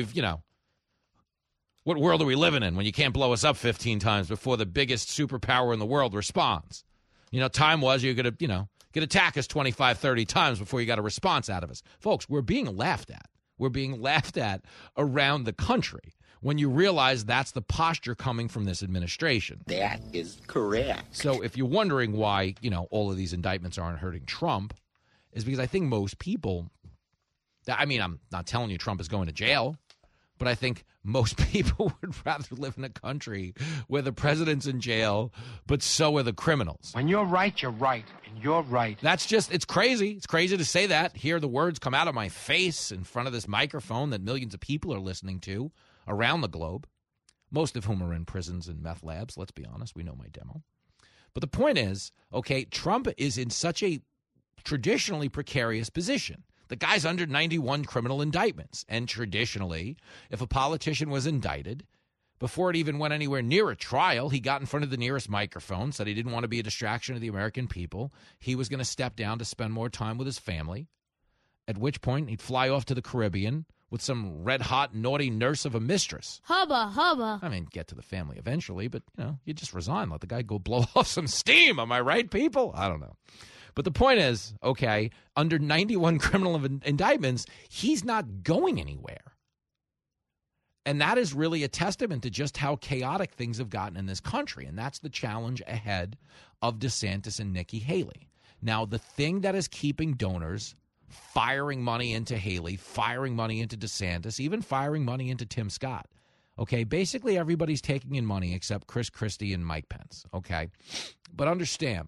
what world are we living in when you can't blow us up 15 times before the biggest superpower in the world responds? Time was you could attack us 25, 30 times before you got a response out of us. Folks, we're being laughed at. We're being laughed at around the country when you realize that's the posture coming from this administration. That is correct. So if you're wondering why, all of these indictments aren't hurting Trump, is because I think most people, I'm not telling you Trump is going to jail, But I think most people would rather live in a country where the president's in jail, but so are the criminals. When you're right, you're right, and you're right. It's crazy. It's crazy to say that. Hear the words come out of my face in front of this microphone that millions of people are listening to around the globe, most of whom are in prisons and meth labs. Let's be honest. We know my demo. But the point is, okay, Trump is in such a traditionally precarious position. The guy's under 91 criminal indictments. And traditionally, if a politician was indicted, before it even went anywhere near a trial, he got in front of the nearest microphone, said he didn't want to be a distraction to the American people. He was going to step down to spend more time with his family, at which point he'd fly off to the Caribbean with some red-hot, naughty nurse of a mistress. Hubba, hubba. I mean, get to the family eventually, but, you just resign. Let the guy go blow off some steam. Am I right, people? I don't know. But the point is, okay, under 91 criminal indictments, he's not going anywhere. And that is really a testament to just how chaotic things have gotten in this country. And that's the challenge ahead of DeSantis and Nikki Haley. Now, the thing that is keeping donors firing money into Haley, firing money into DeSantis, even firing money into Tim Scott. Okay, basically everybody's taking in money except Chris Christie and Mike Pence. Okay, but understand,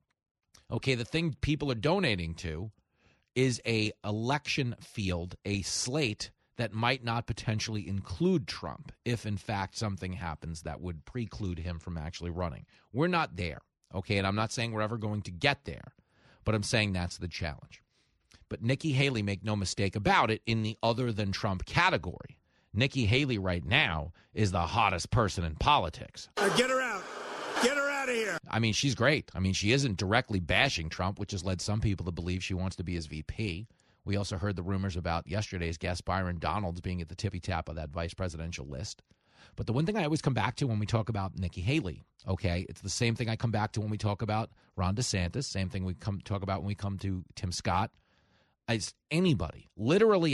okay, the thing people are donating to is a election field, a slate that might not potentially include Trump if, in fact, something happens that would preclude him from actually running. We're not there, okay, and I'm not saying we're ever going to get there, but I'm saying that's the challenge. But Nikki Haley, make no mistake about it, in the other than Trump category, Nikki Haley right now is the hottest person in politics. Get her out. Get her out of here. I mean, she's great. I mean, she isn't directly bashing Trump, which has led some people to believe she wants to be his VP. We also heard the rumors about yesterday's guest, Byron Donalds, being at the tippy top of that vice presidential list. But the one thing I always come back to when we talk about Nikki Haley, okay, it's the same thing I come back to when we talk about Ron DeSantis, same thing we talk about when we come to Tim Scott. As anybody, literally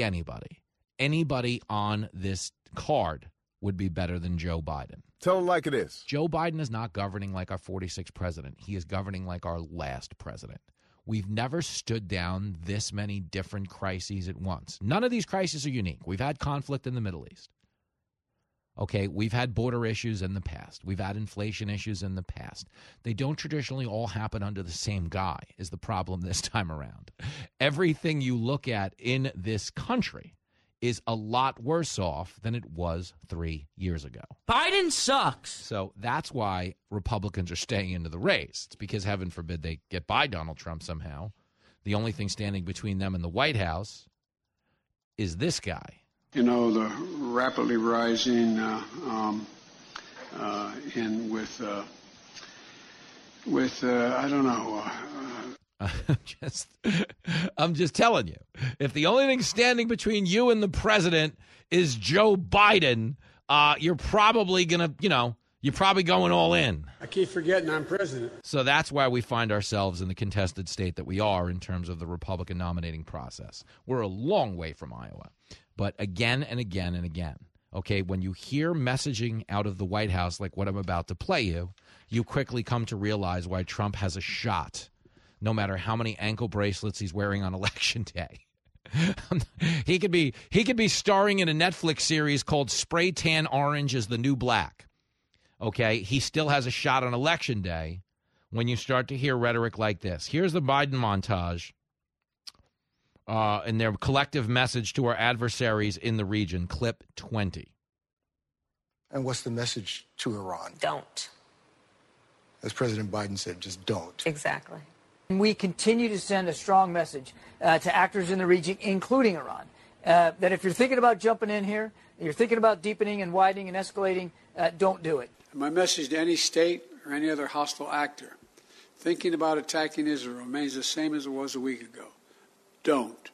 anybody on this card would be better than Joe Biden. Tell him like it is. Joe Biden is not governing like our 46th president. He is governing like our last president. We've never stood down this many different crises at once. None of these crises are unique. We've had conflict in the Middle East. Okay, we've had border issues in the past. We've had inflation issues in the past. They don't traditionally all happen under the same guy is the problem this time around. Everything you look at in this country is a lot worse off than it was 3 years ago. Biden sucks. So that's why Republicans are staying into the race. It's because, heaven forbid, they get by Donald Trump somehow. The only thing standing between them and the White House is this guy. You know, the rapidly rising I don't know. I'm just telling you, if the only thing standing between you and the president is Joe Biden, you're probably going to, you're probably going all in. I keep forgetting I'm president. So that's why we find ourselves in the contested state that we are in terms of the Republican nominating process. We're a long way from Iowa. But again and again and again, okay, when you hear messaging out of the White House like what I'm about to play you, you quickly come to realize why Trump has a shot, no matter how many ankle bracelets he's wearing on Election Day. He could be starring in a Netflix series called Spray Tan Orange is the New Black. Okay, he still has a shot on Election Day when you start to hear rhetoric like this. Here's the Biden montage. In their collective message to our adversaries in the region, clip 20. And what's the message to Iran? Don't. As President Biden said, just don't. Exactly. We continue to send a strong message to actors in the region, including Iran, that if you're thinking about jumping in here, you're thinking about deepening and widening and escalating, don't do it. My message to any state or any other hostile actor thinking about attacking Israel remains the same as it was a week ago. Don't.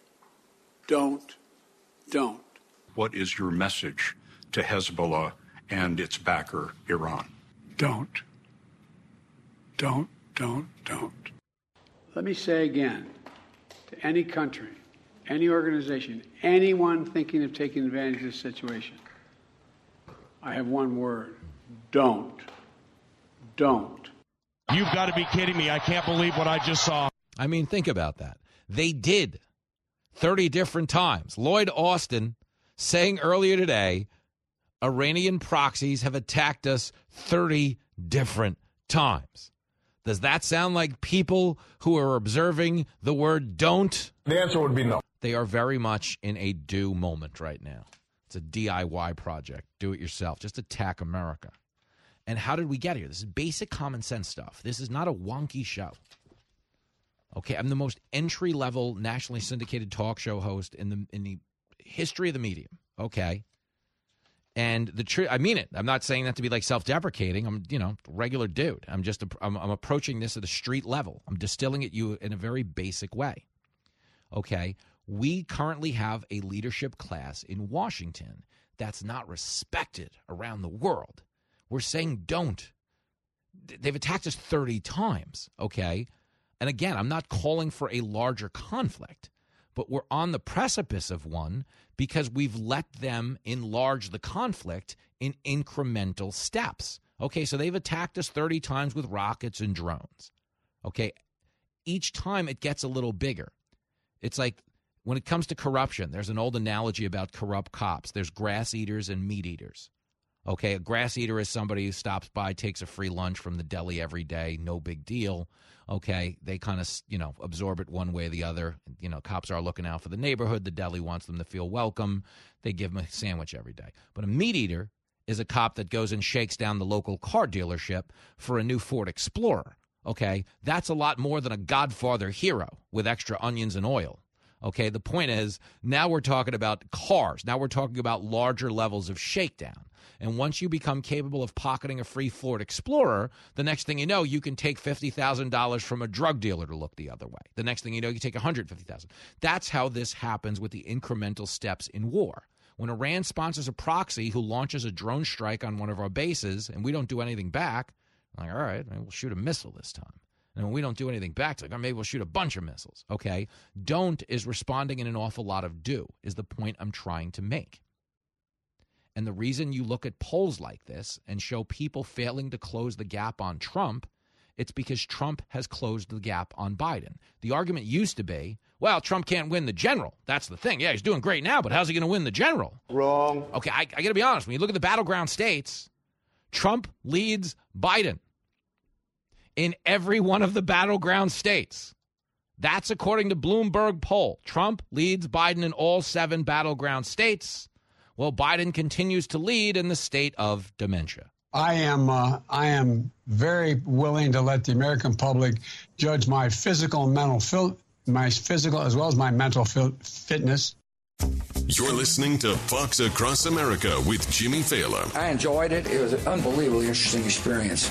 What is your message to Hezbollah and its backer, Iran? Don't. Let me say again, to any country, any organization, anyone thinking of taking advantage of this situation, I have one word: don't. You've got to be kidding me. I can't believe what I just saw. I mean, think about that. They did 30 different times. Lloyd Austin saying earlier today, Iranian proxies have attacked us 30 different times. Does that sound like people who are observing the word don't? The answer would be no. They are very much in a do moment right now. It's a DIY project. Do it yourself. Just attack America. And how did we get here? This is basic common sense stuff. This is not a wonky show. Okay, I'm the most entry-level nationally syndicated talk show host in the history of the medium. Okay? And the truth, I mean it. I'm not saying that to be like self-deprecating. I'm, regular dude. I'm approaching this at a street level. I'm distilling it you in a very basic way. Okay? We currently have a leadership class in Washington that's not respected around the world. We're saying don't. They've attacked us 30 times, okay? And again, I'm not calling for a larger conflict, but we're on the precipice of one because we've let them enlarge the conflict in incremental steps. Okay, so they've attacked us 30 times with rockets and drones. Okay, each time it gets a little bigger. It's like when it comes to corruption, there's an old analogy about corrupt cops. There's grass eaters and meat eaters. Okay, a grass eater is somebody who stops by, takes a free lunch from the deli every day, no big deal. Okay, they kind of, absorb it one way or the other. Cops are looking out for the neighborhood. The deli wants them to feel welcome. They give them a sandwich every day. But a meat eater is a cop that goes and shakes down the local car dealership for a new Ford Explorer. Okay, that's a lot more than a Godfather hero with extra onions and oil. Okay, the point is, now we're talking about cars. Now we're talking about larger levels of shakedown. And once you become capable of pocketing a free Ford Explorer, the next thing you know, you can take $50,000 from a drug dealer to look the other way. The next thing you know, you take $150,000. That's how this happens with the incremental steps in war. When Iran sponsors a proxy who launches a drone strike on one of our bases and we don't do anything back, I'm like, all right, maybe we'll shoot a missile this time. And when we don't do anything back, it's like, maybe we'll shoot a bunch of missiles. Okay? Don't is responding in an awful lot of do, is the point I'm trying to make. And the reason you look at polls like this and show people failing to close the gap on Trump, it's because Trump has closed the gap on Biden. The argument used to be, well, Trump can't win the general. That's the thing. Yeah, he's doing great now, but how's he going to win the general? Wrong. Okay, I got to be honest. When you look at the battleground states, Trump leads Biden in every one of the battleground states. That's according to Bloomberg poll. Trump leads Biden in all 7 battleground states. Well, Biden continues to lead in the state of dementia. I am very willing to let the American public judge my physical and mental, my physical as well as my mental fitness. You're listening to Fox Across America with Jimmy Fallon. I enjoyed it. It was an unbelievably interesting experience.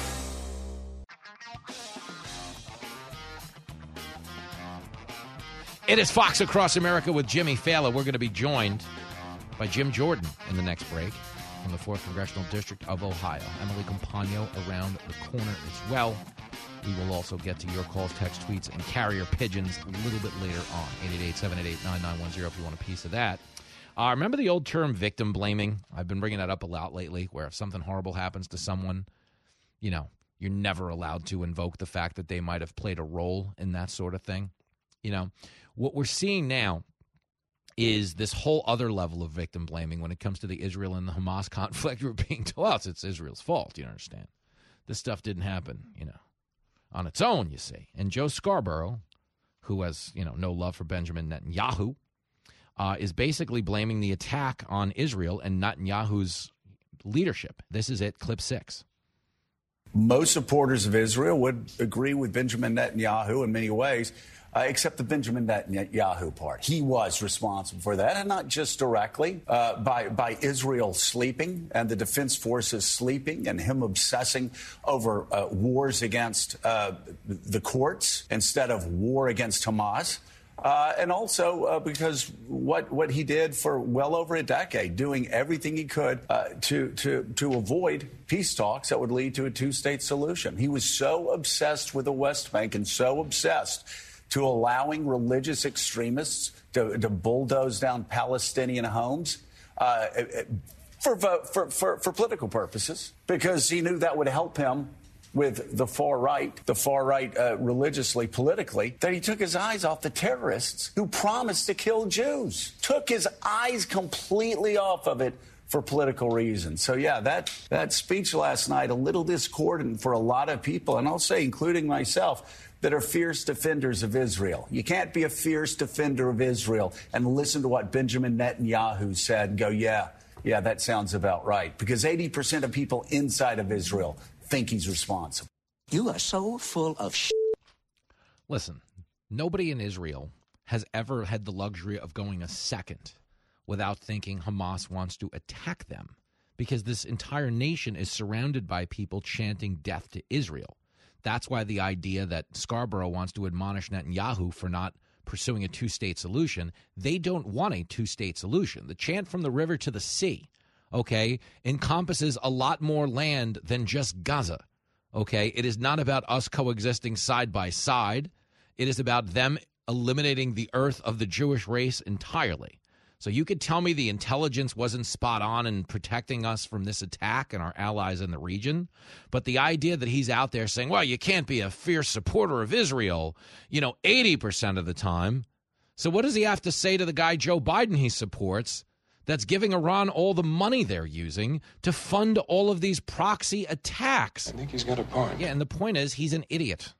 It is Fox Across America with Jimmy Fallon. We're going to be joined by Jim Jordan in the next break from the 4th Congressional District of Ohio. Emily Compagno around the corner as well. We will also get to your calls, text, tweets, and carrier pigeons a little bit later on. 888-788-9910 if you want a piece of that. Remember the old term victim blaming? I've been bringing that up a lot lately, where if something horrible happens to someone, you're never allowed to invoke the fact that they might have played a role in that sort of thing. What we're seeing now is this whole other level of victim blaming when it comes to the Israel and the Hamas conflict. We're being told, it's Israel's fault, you understand. This stuff didn't happen, on its own, you see. And Joe Scarborough, who has, no love for Benjamin Netanyahu, is basically blaming the attack on Israel and Netanyahu's leadership. This is it, clip 6. Most supporters of Israel would agree with Benjamin Netanyahu in many ways, except the Benjamin Netanyahu part. He was responsible for that, and not just directly, by Israel sleeping and the defense forces sleeping and him obsessing over wars against the courts instead of war against Hamas. And also because what he did for well over a decade, doing everything he could to avoid peace talks that would lead to a 2-state solution. He was so obsessed with the West Bank and so obsessed to allowing religious extremists to bulldoze down Palestinian homes for political purposes, because he knew that would help him with the far right religiously, politically, that he took his eyes off the terrorists who promised to kill Jews. Took his eyes completely off of it for political reasons. So, yeah, that speech last night, a little discordant for a lot of people, and I'll say, including myself, that are fierce defenders of Israel. You can't be a fierce defender of Israel and listen to what Benjamin Netanyahu said and go, yeah, that sounds about right. Because 80% of people inside of Israel think he's responsible. You are so full of shit. Listen, nobody in Israel has ever had the luxury of going a second without thinking Hamas wants to attack them, because this entire nation is surrounded by people chanting death to Israel. That's why the idea that Scarborough wants to admonish Netanyahu for not pursuing a two-state solution, they don't want a two-state solution. The chant from the river to the sea, okay, encompasses a lot more land than just Gaza, okay? It is not about us coexisting side by side. It is about them eliminating the earth of the Jewish race entirely. So you could tell me the intelligence wasn't spot on in protecting us from this attack and our allies in the region, but the idea that he's out there saying, well, you can't be a fierce supporter of Israel, 80% of the time. So what does he have to say to the guy Joe Biden he supports that's giving Iran all the money they're using to fund all of these proxy attacks? I think he's got a point. Yeah, and the point is he's an idiot.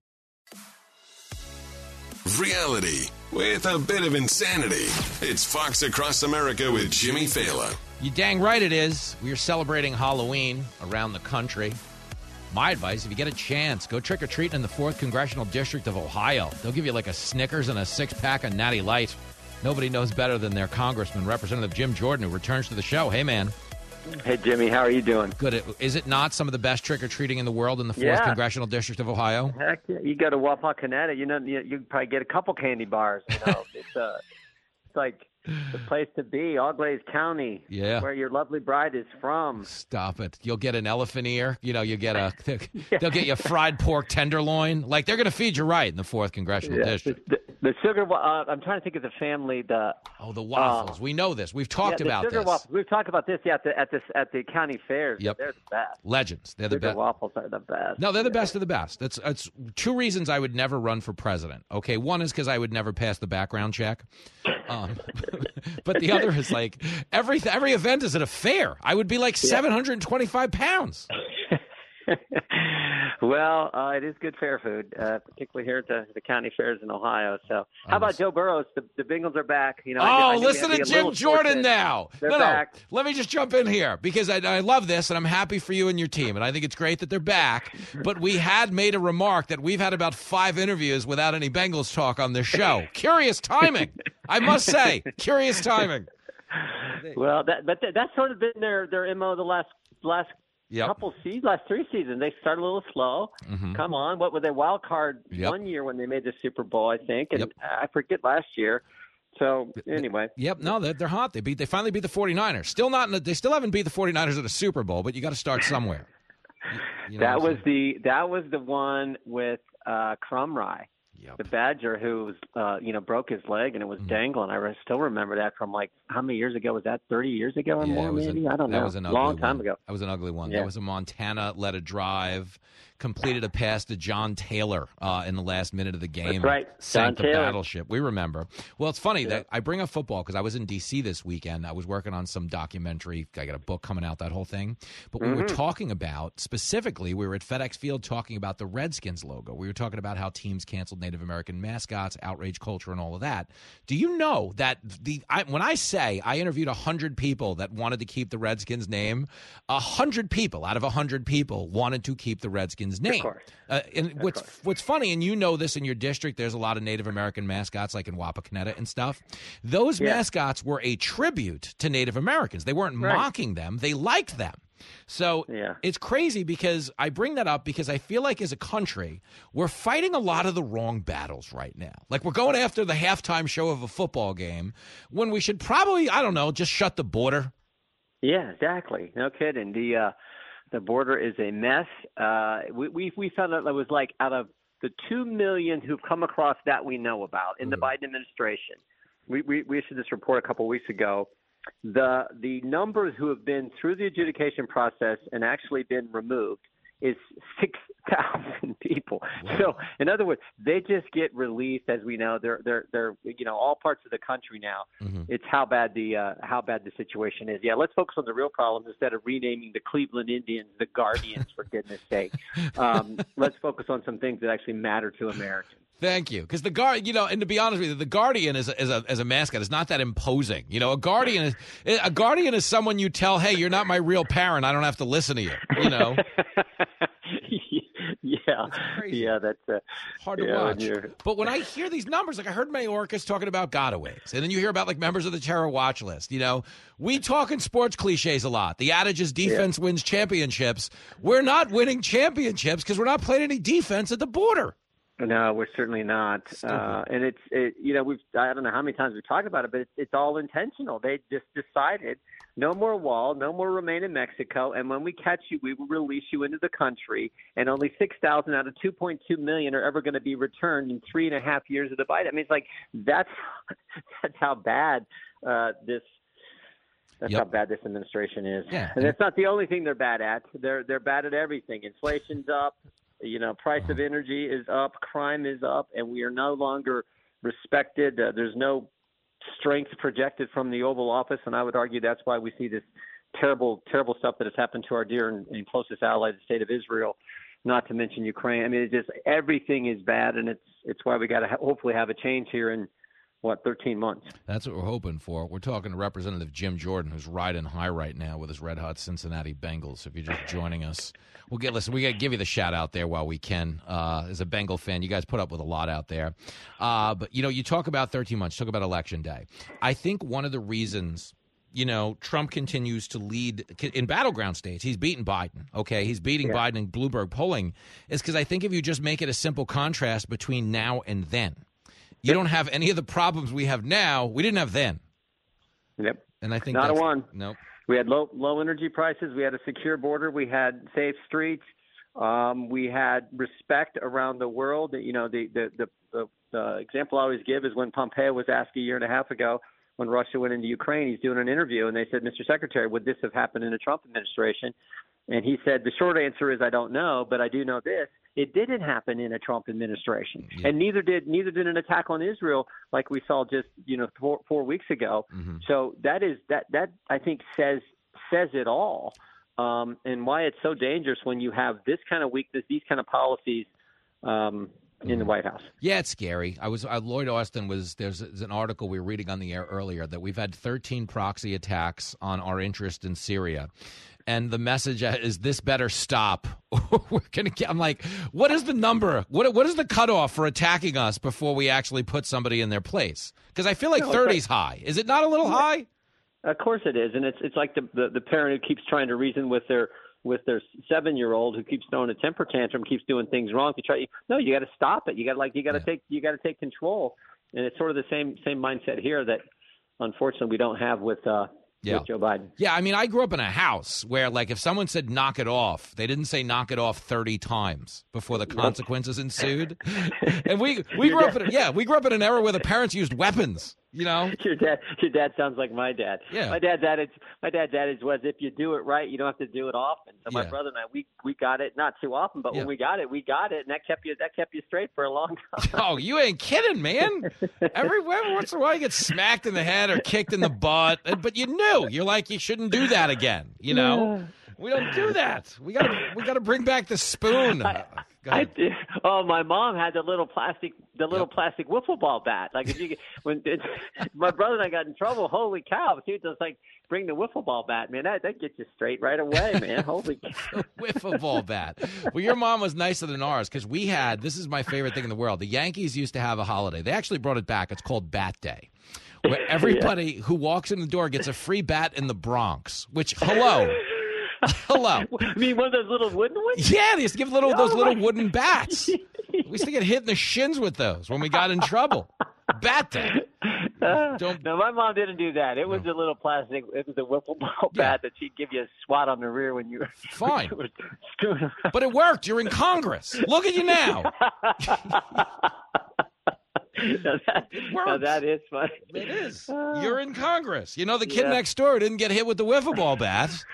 Reality with a bit of insanity. It's Fox Across America with Jimmy Fallon. You dang right it is. We are celebrating Halloween around the country. My advice, if you get a chance, go trick-or-treating in the 4th Congressional District of Ohio. They'll give you like a Snickers and a 6-pack of Natty Light. Nobody knows better than their congressman, Representative Jim Jordan, who returns to the show. Hey, man. Hey, Jimmy, how are you doing? Good. Is it not some of the best trick-or-treating in the world in the 4th Congressional District of Ohio? Heck yeah. You go to Wapakoneta, you probably get a couple candy bars. It's like the place to be, Auglaize County, where your lovely bride is from. Stop it. You'll get an elephant ear. You get they'll get you fried pork tenderloin. Like, they're going to feed you right in the 4th Congressional District. The sugar, I'm trying to think of the family. The waffles. We know this. We've talked about sugar this. Waffles. We've talked about this at the county fairs. Yep. They're the best. Legends. They're the best. Sugar waffles are the best. No, they're the best of the best. It's two reasons I would never run for president. Okay, one is because I would never pass the background check. But the other is like every event is at a fair. I would be like 725 pounds. Well, it is good fair food, particularly here at the county fairs in Ohio. So, how about Joe Burrows? The Bengals are back. Listen to Jim Jordan now. They're back. Let me just jump in here because I love this and I'm happy for you and your team, and I think it's great that they're back. But we had made a remark that we've had about 5 interviews without any Bengals talk on this show. Curious timing, I must say. Curious timing. Well, that's sort of been their MO the last couple seasons, last 3 seasons. They started a little slow. Mm-hmm. Come on, what were they wild card one year when they made the Super Bowl, I think, and I forget last year. So anyway, no, they're hot. They finally beat the 49ers. They still haven't beat the 49ers at a Super Bowl, but you got to start somewhere. That was the one with Crumry. Yep. The Badger who was, broke his leg and it was dangling. I still remember that from how many years ago was that? 30 years ago or more, maybe? I don't know. That was an long time ago. That was an ugly one. Yeah. That was a Montana led a drive, completed a pass to John Taylor in the last minute of the game. That's right. Sank the Taylor. battleship. We remember. Well, it's funny that I bring up football because I was in D.C. this weekend. I was working on some documentary. I got a book coming out, that whole thing. But we were talking about, specifically, we were at FedEx Field talking about the Redskins logo. We were talking about how teams canceled Native American mascots, outrage culture, and all of that. Do you know that when I say I interviewed 100 people that wanted to keep the Redskins name, 100 people out of 100 people wanted to keep the Redskins name. Of course. And what's funny, and you know this in your district, there's a lot of Native American mascots like in Wapakoneta and stuff. Those mascots were a tribute to Native Americans. They weren't mocking them. They liked them. So it's crazy because I bring that up because I feel like as a country, we're fighting a lot of the wrong battles right now. Like we're going after the halftime show of a football game when we should probably, I don't know, just shut the border. Yeah, exactly. No kidding. The border is a mess. We found out it was like out of the 2 million who've come across that we know about in the Biden administration. We issued this report a couple weeks ago. The numbers who have been through the adjudication process and actually been removed is 6,000 people. Wow. So, in other words, they just get released, as we know. They're all parts of the country now. Mm-hmm. It's how bad the situation is. Yeah, let's focus on the real problem instead of renaming the Cleveland Indians the Guardians, for goodness sake. Let's focus on some things that actually matter to Americans. Thank you. Because and to be honest with you, the Guardian as a mascot is not that imposing. A Guardian is someone you tell, hey, you're not my real parent. I don't have to listen to you. Yeah, that's hard to watch. But when I hear these numbers, like I heard Mayorkas talking about gotaways, and then you hear about like members of the terror watch list. We talk in sports cliches a lot. The adage is defense wins championships. We're not winning championships because we're not playing any defense at the border. No, we're certainly not. And I don't know how many times we've talked about it, but it's all intentional. They just decided no more wall, no more remain in Mexico. And when we catch you, we will release you into the country. And only 6,000 out of 2.2 million are ever going to be returned in 3.5 years of the Biden. I mean, it's like that's how bad this. That's how bad this administration is. Yeah. And that's not the only thing they're bad at. They're bad at everything. Inflation's up. Price of energy is up, crime is up, and we are no longer respected. There's no strength projected from the Oval Office, and I would argue that's why we see this terrible, terrible stuff that has happened to our dear and closest ally, the state of Israel, not to mention Ukraine. I mean, everything is bad, and it's why we got to hopefully have a change here in 13 months. That's what we're hoping for. We're talking to Representative Jim Jordan, who's riding high right now with his red-hot Cincinnati Bengals. If you're just joining us, we got to give you the shout out there while we can. As a Bengal fan, you guys put up with a lot out there. But, you talk about 13 months, talk about Election Day. I think one of the reasons, Trump continues to lead in battleground states. He's beaten Biden, okay? He's beating Biden in Bloomberg polling is because I think if you just make it a simple contrast between now and then, you don't have any of the problems we have now. We didn't have then. Yep. And I think not a one. Nope. We had low energy prices. We had a secure border. We had safe streets. We had respect around the world. The example I always give is when Pompeo was asked a year and a half ago when Russia went into Ukraine. He's doing an interview, and they said, "Mr. Secretary, would this have happened in a Trump administration?" And he said, "The short answer is I don't know, but I do know this. It didn't happen in a Trump administration, and neither did an attack on Israel like we saw just 4 weeks ago." Mm-hmm. So that I think says it all, and why it's so dangerous when you have this kind of weakness, these kind of policies in the White House. Yeah, it's scary. Lloyd Austin there's an article we were reading on the air earlier that we've had 13 proxy attacks on our interest in Syria. And the message is, this better stop. We're gonna I'm like, what is the number? What is the cutoff for attacking us before we actually put somebody in their place? Because I feel like 30 is high. Is it not a little high? Of course it is, and it's like the parent who keeps trying to reason with their 7-year-old who keeps throwing a temper tantrum, keeps doing things wrong. You got to stop it. You got to take control, and it's sort of the same mindset here that unfortunately we don't have with Joe Biden. Yeah, I mean, I grew up in a house where, like, if someone said knock it off, they didn't say knock it off 30 times before the consequences ensued. And we grew up in an era where the parents used weapons. Your dad sounds like my dad. Yeah. My dad's adage was, if you do it right, you don't have to do it often. So my brother and I, we got it not too often, but when we got it, and that kept you straight for a long time. Oh, you ain't kidding, man. Every once in a while you get smacked in the head or kicked in the butt, but you knew. You're like, you shouldn't do that again, We don't do that. We got to bring back the spoon. My mom had the little plastic wiffle ball bat. Like my brother and I got in trouble, holy cow! She was just like, bring the wiffle ball bat, man. That gets you straight right away, man. Holy cow. Wiffle ball bat. Well, your mom was nicer than ours because this is my favorite thing in the world. The Yankees used to have a holiday. They actually brought it back. It's called Bat Day, where everybody who walks in the door gets a free bat in the Bronx. Which, hello. You mean one of those little wooden ones? Yeah, they used to give those little wooden bats. We used to get hit in the shins with those when we got in trouble. Bat Day. No, my mom didn't do that. It was a little plastic. It was a wiffle ball bat that she'd give you a swat on the rear when you were fine. But it worked. You're in Congress. Look at you now. That is funny. It is. You're in Congress. The kid next door didn't get hit with the wiffle ball bat.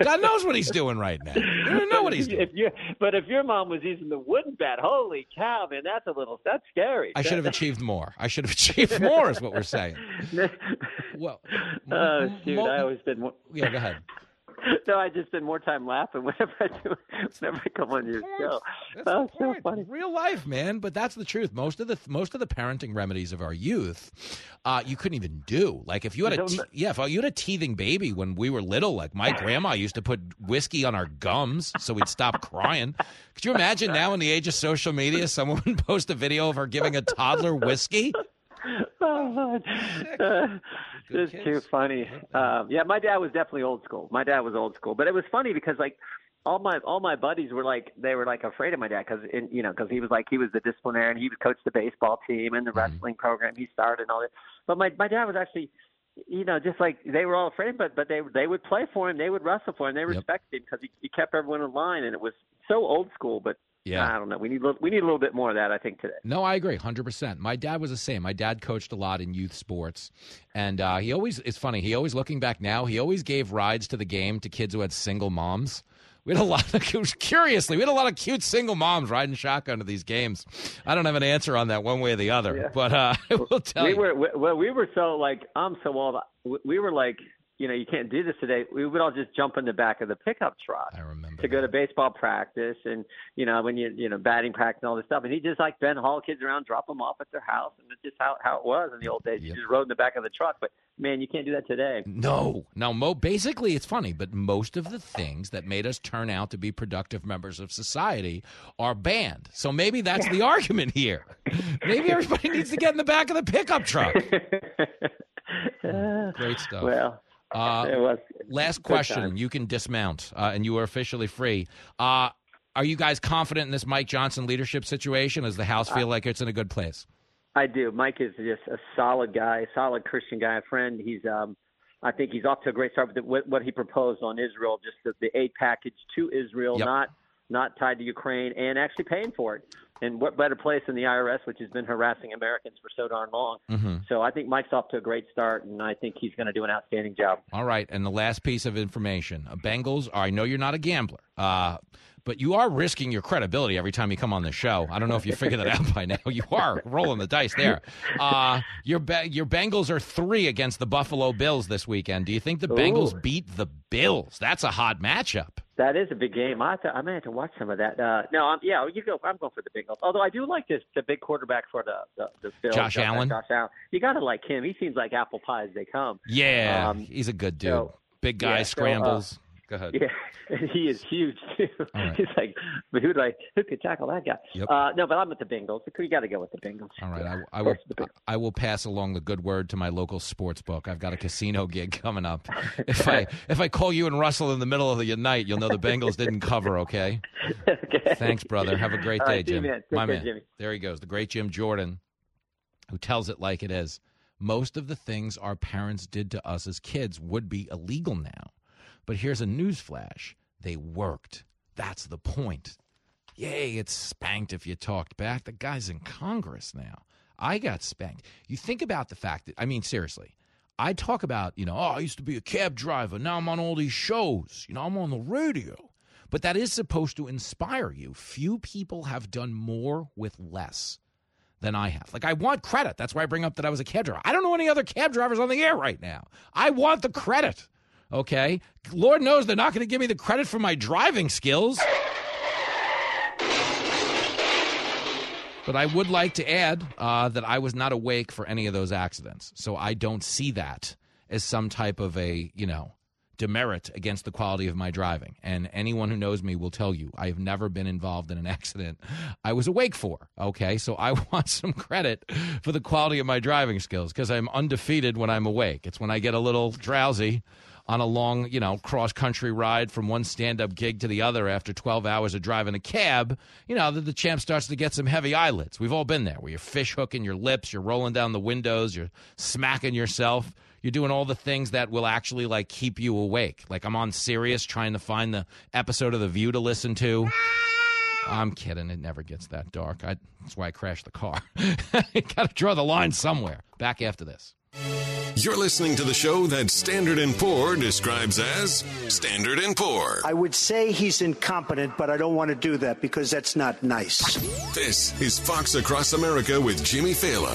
God knows what he's doing right now. You don't know what he's doing. But if your mom was using the wooden bat, holy cow, man, that's scary. I should have achieved more. I should have achieved more is what we're saying. Well, shoot, I always been more. Yeah, go ahead. No, I just spend more time laughing whenever I come on your show. That's so funny. Real life, man. But that's the truth. Most of the parenting remedies of our youth, you couldn't even do. Like if you had if you had a teething baby when we were little, like my grandma used to put whiskey on our gums so we'd stop crying. Could you imagine now in the age of social media, someone would post a video of her giving a toddler whiskey? Oh, it's too funny. Yeah, my dad was definitely old school. But it was funny because like all my buddies were like afraid of my dad because he was the disciplinarian. He would coach the baseball team and the wrestling program he started and all that. But my dad was actually, just like they were all afraid, but they would play for him. They would wrestle for him. They respected him because he kept everyone in line, and it was so old school. But yeah, I don't know. We need a little bit more of that, I think, today. No, I agree, 100%. My dad was the same. My dad coached a lot in youth sports, and it's funny. He always, looking back now, he always gave rides to the game to kids who had single moms. We had a lot of cute single moms riding shotgun to these games. I don't have an answer on that one way or the other, but I will tell you. We were so like, I'm so old. We were like, you can't do this today. We would all just jump in the back of the pickup truck to go to baseball practice and, when batting practice and all this stuff. And he just like Ben haul kids around, drop them off at their house. And it's just how it was in the old days. You just rode in the back of the truck. But, man, you can't do that today. No. Basically, it's funny, but most of the things that made us turn out to be productive members of society are banned. So maybe that's the argument here. Maybe everybody needs to get in the back of the pickup truck. Great stuff. Well. Last question. You can dismount, and you are officially free. Are you guys confident in this Mike Johnson leadership situation? Does the House feel like it's in a good place? I do. Mike is just a solid guy, solid Christian guy, a friend. He's, I think he's off to a great start with what he proposed on Israel, just the aid package to Israel, not tied to Ukraine, and actually paying for it. And what better place than the IRS, which has been harassing Americans for so darn long. Mm-hmm. So I think Mike's off to a great start, and I think he's going to do an outstanding job. All right, and the last piece of information. Bengals, I know you're not a gambler, but you are risking your credibility every time you come on the show. I don't know if you figured that out by now. You are rolling the dice there. Your Bengals are 3 against the Buffalo Bills this weekend. Do you think the Bengals beat the Bills? That's a hot matchup. That is a big game. I may have to watch some of that. No, you go. I'm going for the Bengals. Although I do like the big quarterback for the Bills, Josh Allen. Josh Allen. You got to like him. He seems like apple pie as they come. Yeah, he's a no, dude. Big guy, scrambles. Go ahead. Yeah, and he is huge too. Right. He's like, but who could tackle that guy? Yep. No, but I'm with the Bengals. You got to go with the Bengals. All right, I will pass along the good word to my local sports book. I've got a casino gig coming up. If I call you and Russell in the middle of the night, you'll know the Bengals didn't cover. Okay. Okay. Thanks, brother. Have a great day, Jim. My man. Jimmy. There he goes, the great Jim Jordan, who tells it like it is. Most of the things our parents did to us as kids would be illegal now. But here's a newsflash. They worked. That's the point. Yay, it's spanked if you talked back. The guy's in Congress now. I got spanked. You think about the fact that, seriously, I talk about, I used to be a cab driver. Now I'm on all these shows. I'm on the radio. But that is supposed to inspire you. Few people have done more with less than I have. Like, I want credit. That's why I bring up that I was a cab driver. I don't know any other cab drivers on the air right now. I want the credit. Okay? Lord knows they're not going to give me the credit for my driving skills. But I would like to add that I was not awake for any of those accidents. So I don't see that as some type of a, demerit against the quality of my driving. And anyone who knows me will tell you I have never been involved in an accident I was awake for. Okay? So I want some credit for the quality of my driving skills because I'm undefeated when I'm awake. It's when I get a little drowsy on a long, cross-country ride from one stand-up gig to the other after 12 hours of driving a cab, that the champ starts to get some heavy eyelids. We've all been there, where you're fish hooking your lips, you're rolling down the windows, you're smacking yourself. You're doing all the things that will actually, keep you awake. Like, I'm on Sirius trying to find the episode of The View to listen to. I'm kidding. It never gets that dark. That's why I crashed the car. You got to draw the line somewhere. Back after this. You're listening to the show that Standard & Poor describes as Standard & Poor. I would say he's incompetent, but I don't want to do that because that's not nice. This is Fox Across America with Jimmy Fallon.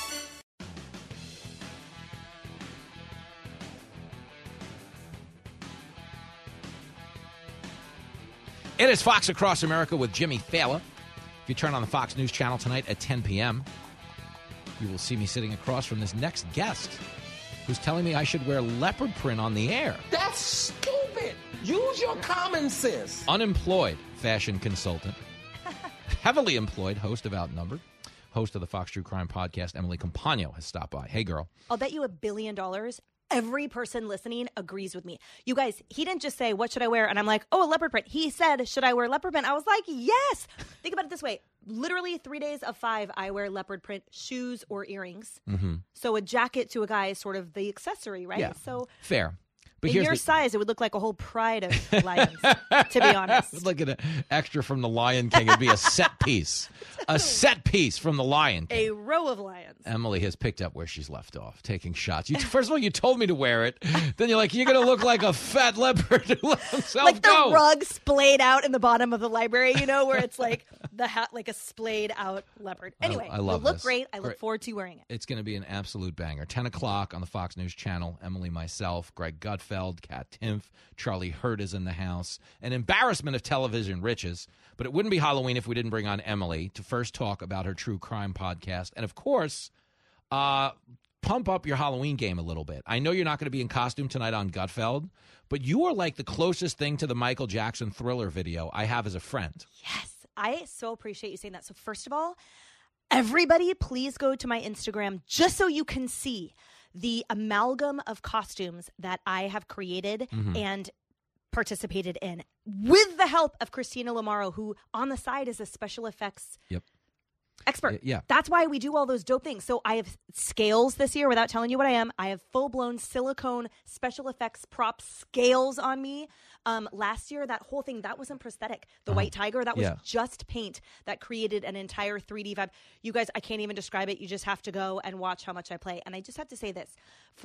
It is Fox Across America with Jimmy Fallon. If you turn on the Fox News channel tonight at 10 p.m., you will see me sitting across from this next guest who's telling me I should wear leopard print on the air. That's stupid. Use your common sense. Unemployed fashion consultant, heavily employed host of Outnumbered, host of the Fox True Crime podcast, Emily Compagno has stopped by. Hey, girl. I'll bet you $1 billion. Every person listening agrees with me. You guys, he didn't just say, what should I wear? And I'm like, oh, a leopard print. He said, should I wear leopard print? I was like, yes. Think about it this way. Literally 3 days of 5, I wear leopard print shoes or earrings. Mm-hmm. So a jacket to a guy is sort of the accessory, right? Yeah, so fair. But in your size, it would look like a whole pride of lions, to be honest. Look at an extra from The Lion King. It'd be a set piece. A set piece from The Lion King. A row of lions. Emily has picked up where she's left off, taking shots. First of all, you told me to wear it. Then you're like, you're going to look like a fat leopard who let himself like go. the rug splayed out in the bottom of the library, you know, where it's like the hat, like a splayed out leopard. Anyway, I love you look this. great. I look forward to wearing it. It's going to be an absolute banger. 10 o'clock on the Fox News channel. Emily, myself, Greg Gutfeld, Kat Timpf, Charlie Hurt is in the house. An embarrassment of television riches. But it wouldn't be Halloween if we didn't bring on Emily to first talk about her true crime podcast. And, of course, pump up your Halloween game a little bit. I know you're not going to be in costume tonight on Gutfeld, but you are like the closest thing to the Michael Jackson Thriller video I have as a friend. Yes. I so appreciate you saying that. So first of all, everybody, please go to my Instagram just so you can see the amalgam of costumes that I have created and participated in with the help of Christina Lamaro, who on the side is a special effects expert. Yeah. That's why we do all those dope things. So I have scales this year without telling you what I am. I have full-blown silicone special effects prop scales on me. Last year, that whole thing, that wasn't prosthetic. The White Tiger, that was just paint that created an entire 3D vibe. You guys, I can't even describe it. You just have to go and watch how much I play. And I just have to say this.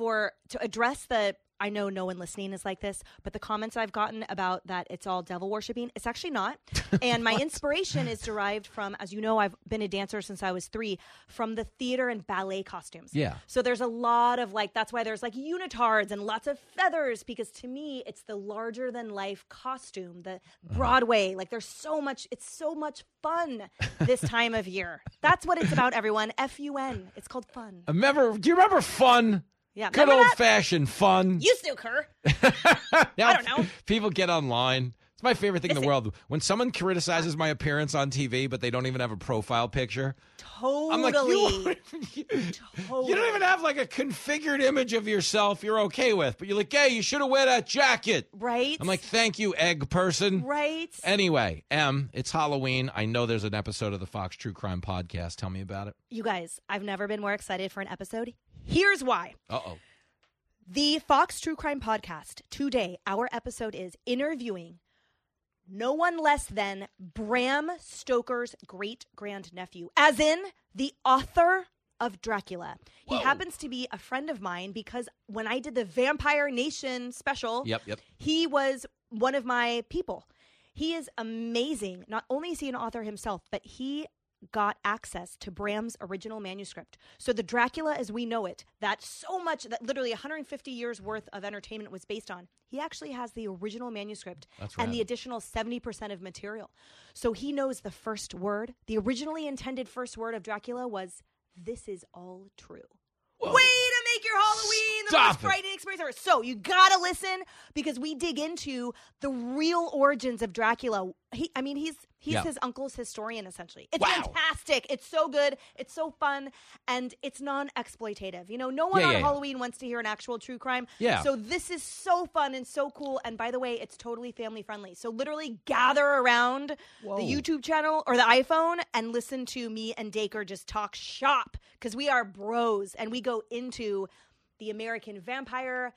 To address I know no one listening is like this, but the comments I've gotten about that it's all devil worshiping, it's actually not. And my inspiration is derived from, as you know, I've been a dancer since I was 3, from the theater and ballet costumes. Yeah. So there's a lot of that's why there's unitards and lots of feathers, because to me, it's the larger than life costume, the Broadway. There's so much, it's so much fun this time of year. That's what it's about, everyone. F-U-N. It's called fun. Do you remember fun? Yeah, good old-fashioned fun. Used to, Kerr. Now, I don't know. People get online. It's my favorite thing in the world. When someone criticizes my appearance on TV, but they don't even have a profile picture. Totally. I'm like, you don't even have a configured image of yourself you're okay with. But you're like, hey, you should have wear that jacket. Right. I'm like, thank you, egg person. Right. Anyway, it's Halloween. I know there's an episode of the Fox True Crime podcast. Tell me about it. You guys, I've never been more excited for an episode. Here's why. Uh-oh. The Fox True Crime podcast, today, our episode is interviewing no one less than Bram Stoker's great-grandnephew, as in the author of Dracula. Whoa. He happens to be a friend of mine because when I did the Vampire Nation special, he was one of my people. He is amazing. Not only is he an author himself, but he got access to Bram's original manuscript. So the Dracula as we know it, that literally 150 years worth of entertainment was based on, he actually has the original manuscript and the additional 70% of material. So he knows the first word. The originally intended first word of Dracula was, "This is all true." Whoa. Way to make your Halloween the most frightening experience ever. So you gotta listen because we dig into the real origins of Dracula. He's his uncle's historian, essentially. It's fantastic. It's so good. It's so fun. And it's non-exploitative. No one on Halloween wants to hear an actual true crime. Yeah. So this is so fun and so cool. And by the way, it's totally family friendly. So literally gather around the YouTube channel or the iPhone and listen to me and Dacre just talk shop because we are bros and we go into the American vampire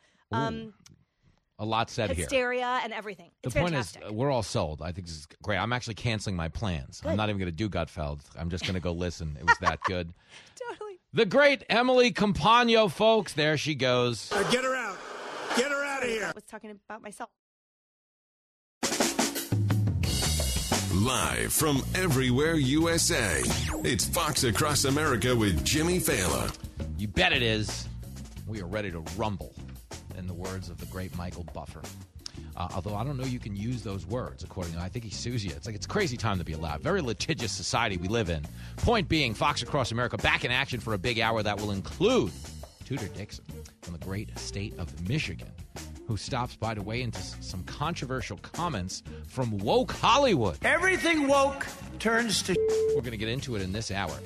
a lot said hysteria and everything. It's the point fantastic. Is, we're all sold. I think this is great. I'm actually canceling my plans. Good. I'm not even going to do Gutfeld. I'm just going to go listen. It was that good. Totally. The great Emily Compagno, folks. There she goes. Get her out. Get her out of here. I was talking about myself. Live from everywhere USA, it's Fox Across America with Jimmy Fallon. You bet it is. We are ready to rumble, in the words of the great Michael Buffer. Although I don't know you can use those words, according to, I think he sues you. It's a crazy time to be alive. Very litigious society we live in. Point being, Fox Across America back in action for a big hour that will include Tudor Dixon from the great state of Michigan, who stops by to weigh into some controversial comments from woke Hollywood. Everything woke turns to... We're going to get into it in this hour.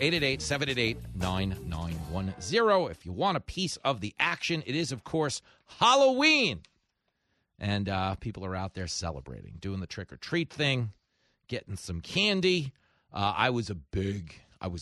888-788-9910. If you want a piece of the action, it is, of course, Halloween. And people are out there celebrating, doing the trick-or-treat thing, getting some candy. I was a big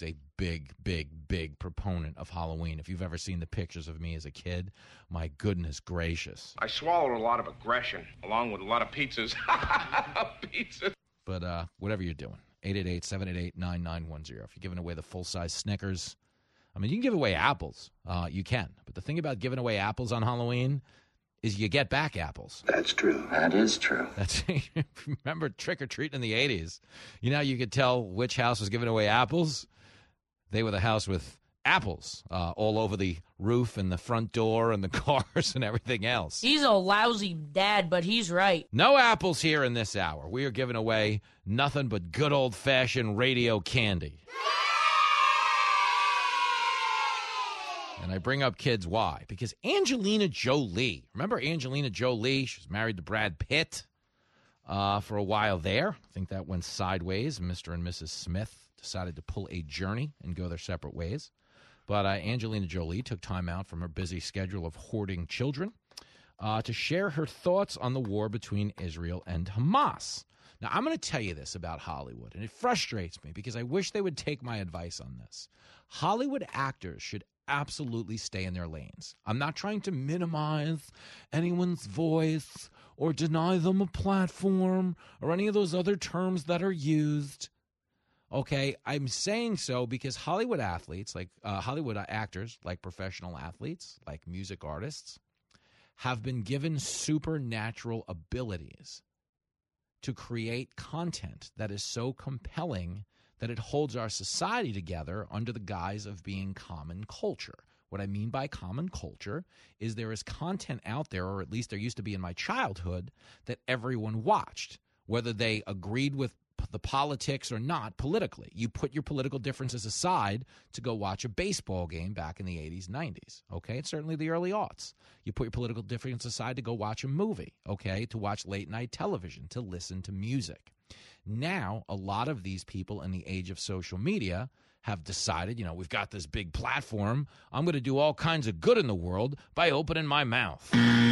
proponent of Halloween. If you've ever seen the pictures of me as a kid, my goodness gracious. I swallowed a lot of aggression, along with a lot of pizzas. Pizzas. But whatever you're doing, 888-788-9910. If you're giving away the full-size Snickers, I mean, you can give away apples. You can. But the thing about giving away apples on Halloween is you get back apples. That's true. That is true. Remember trick-or-treat in the 80s? You know, you could tell which house was giving away apples. They were the house with apples all over the roof and the front door and the cars and everything else. He's a lousy dad, but he's right. No apples here in this hour. We are giving away nothing but good old-fashioned radio candy. And I bring up kids, why? Because Angelina Jolie, remember Angelina Jolie? She was married to Brad Pitt for a while there. I think that went sideways. Mr. and Mrs. Smith decided to pull a journey and go their separate ways. But Angelina Jolie took time out from her busy schedule of hoarding children to share her thoughts on the war between Israel and Hamas. Now, I'm going to tell you this about Hollywood, and it frustrates me because I wish they would take my advice on this. Hollywood actors should absolutely stay in their lanes. I'm not trying to minimize anyone's voice or deny them a platform or any of those other terms that are used. Okay, I'm saying so because Hollywood athletes, like Hollywood actors, like professional athletes, like music artists, have been given supernatural abilities to create content that is so compelling that it holds our society together under the guise of being common culture. What I mean by common culture is there is content out there, or at least there used to be in my childhood, that everyone watched, whether they agreed with the politics or not politically. You put your political differences aside to go watch a baseball game back in the 80s, 90s, okay? It's certainly the early aughts. You put your political difference aside to go watch a movie, okay? To watch late-night television, to listen to music. Now, a lot of these people in the age of social media have decided, you know, we've got this big platform. I'm going to do all kinds of good in the world by opening my mouth.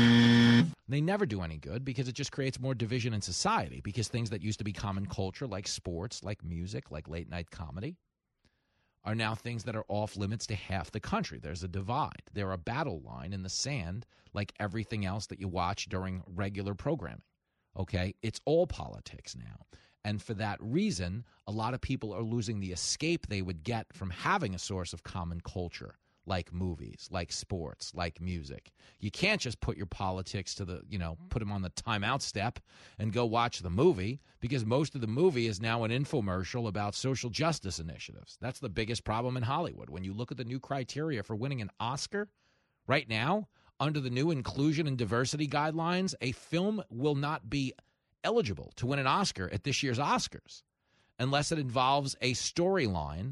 They never do any good because it just creates more division in society, because things that used to be common culture, like sports, like music, like late-night comedy, are now things that are off limits to half the country. There's a divide. They're a battle line in the sand like everything else that you watch during regular programming. Okay? It's all politics now. And for that reason, a lot of people are losing the escape they would get from having a source of common culture, like movies, like sports, like music. You can't just put your politics to the, put them on the timeout step and go watch the movie, because most of the movie is now an infomercial about social justice initiatives. That's the biggest problem in Hollywood. When you look at the new criteria for winning an Oscar right now, under the new inclusion and diversity guidelines, a film will not be eligible to win an Oscar at this year's Oscars unless it involves a storyline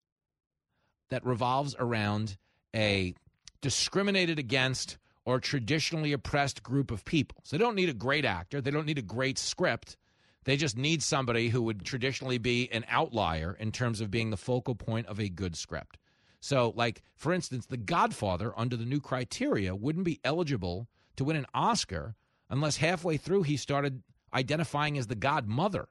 that revolves around a discriminated against or traditionally oppressed group of people. So they don't need a great actor. They don't need a great script. They just need somebody who would traditionally be an outlier in terms of being the focal point of a good script. So, like, for instance, The Godfather, under the new criteria, wouldn't be eligible to win an Oscar unless halfway through he started identifying as the godmother,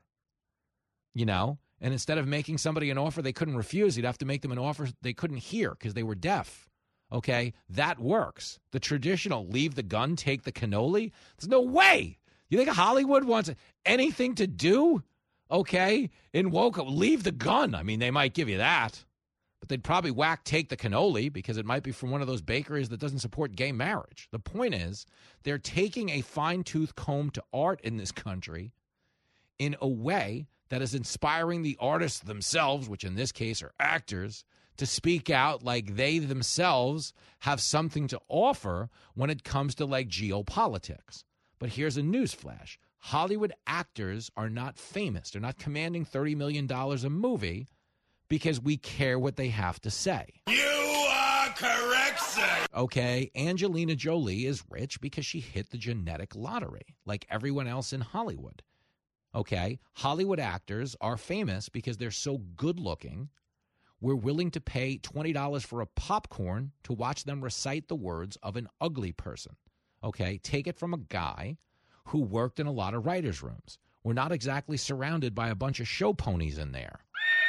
and instead of making somebody an offer they couldn't refuse, he'd have to make them an offer they couldn't hear because they were deaf. Okay, that works. The traditional leave the gun, take the cannoli, there's no way. You think Hollywood wants anything to do, in woke, leave the gun? I mean, they might give you that, But they'd probably take the cannoli because it might be from one of those bakeries that doesn't support gay marriage. The point is, they're taking a fine-tooth comb to art in this country in a way that is inspiring the artists themselves, which in this case are actors, to speak out like they themselves have something to offer when it comes to like geopolitics. But here's a newsflash. Hollywood actors are not famous. They're not commanding $30 million a movie because we care what they have to say. You are correct, sir. Okay, Angelina Jolie is rich because she hit the genetic lottery, like everyone else in Hollywood. Okay, Hollywood actors are famous because they're so good-looking, we're willing to pay $20 for a popcorn to watch them recite the words of an ugly person. Okay, take it from a guy who worked in a lot of writers' rooms. We're not exactly surrounded by a bunch of show ponies in there.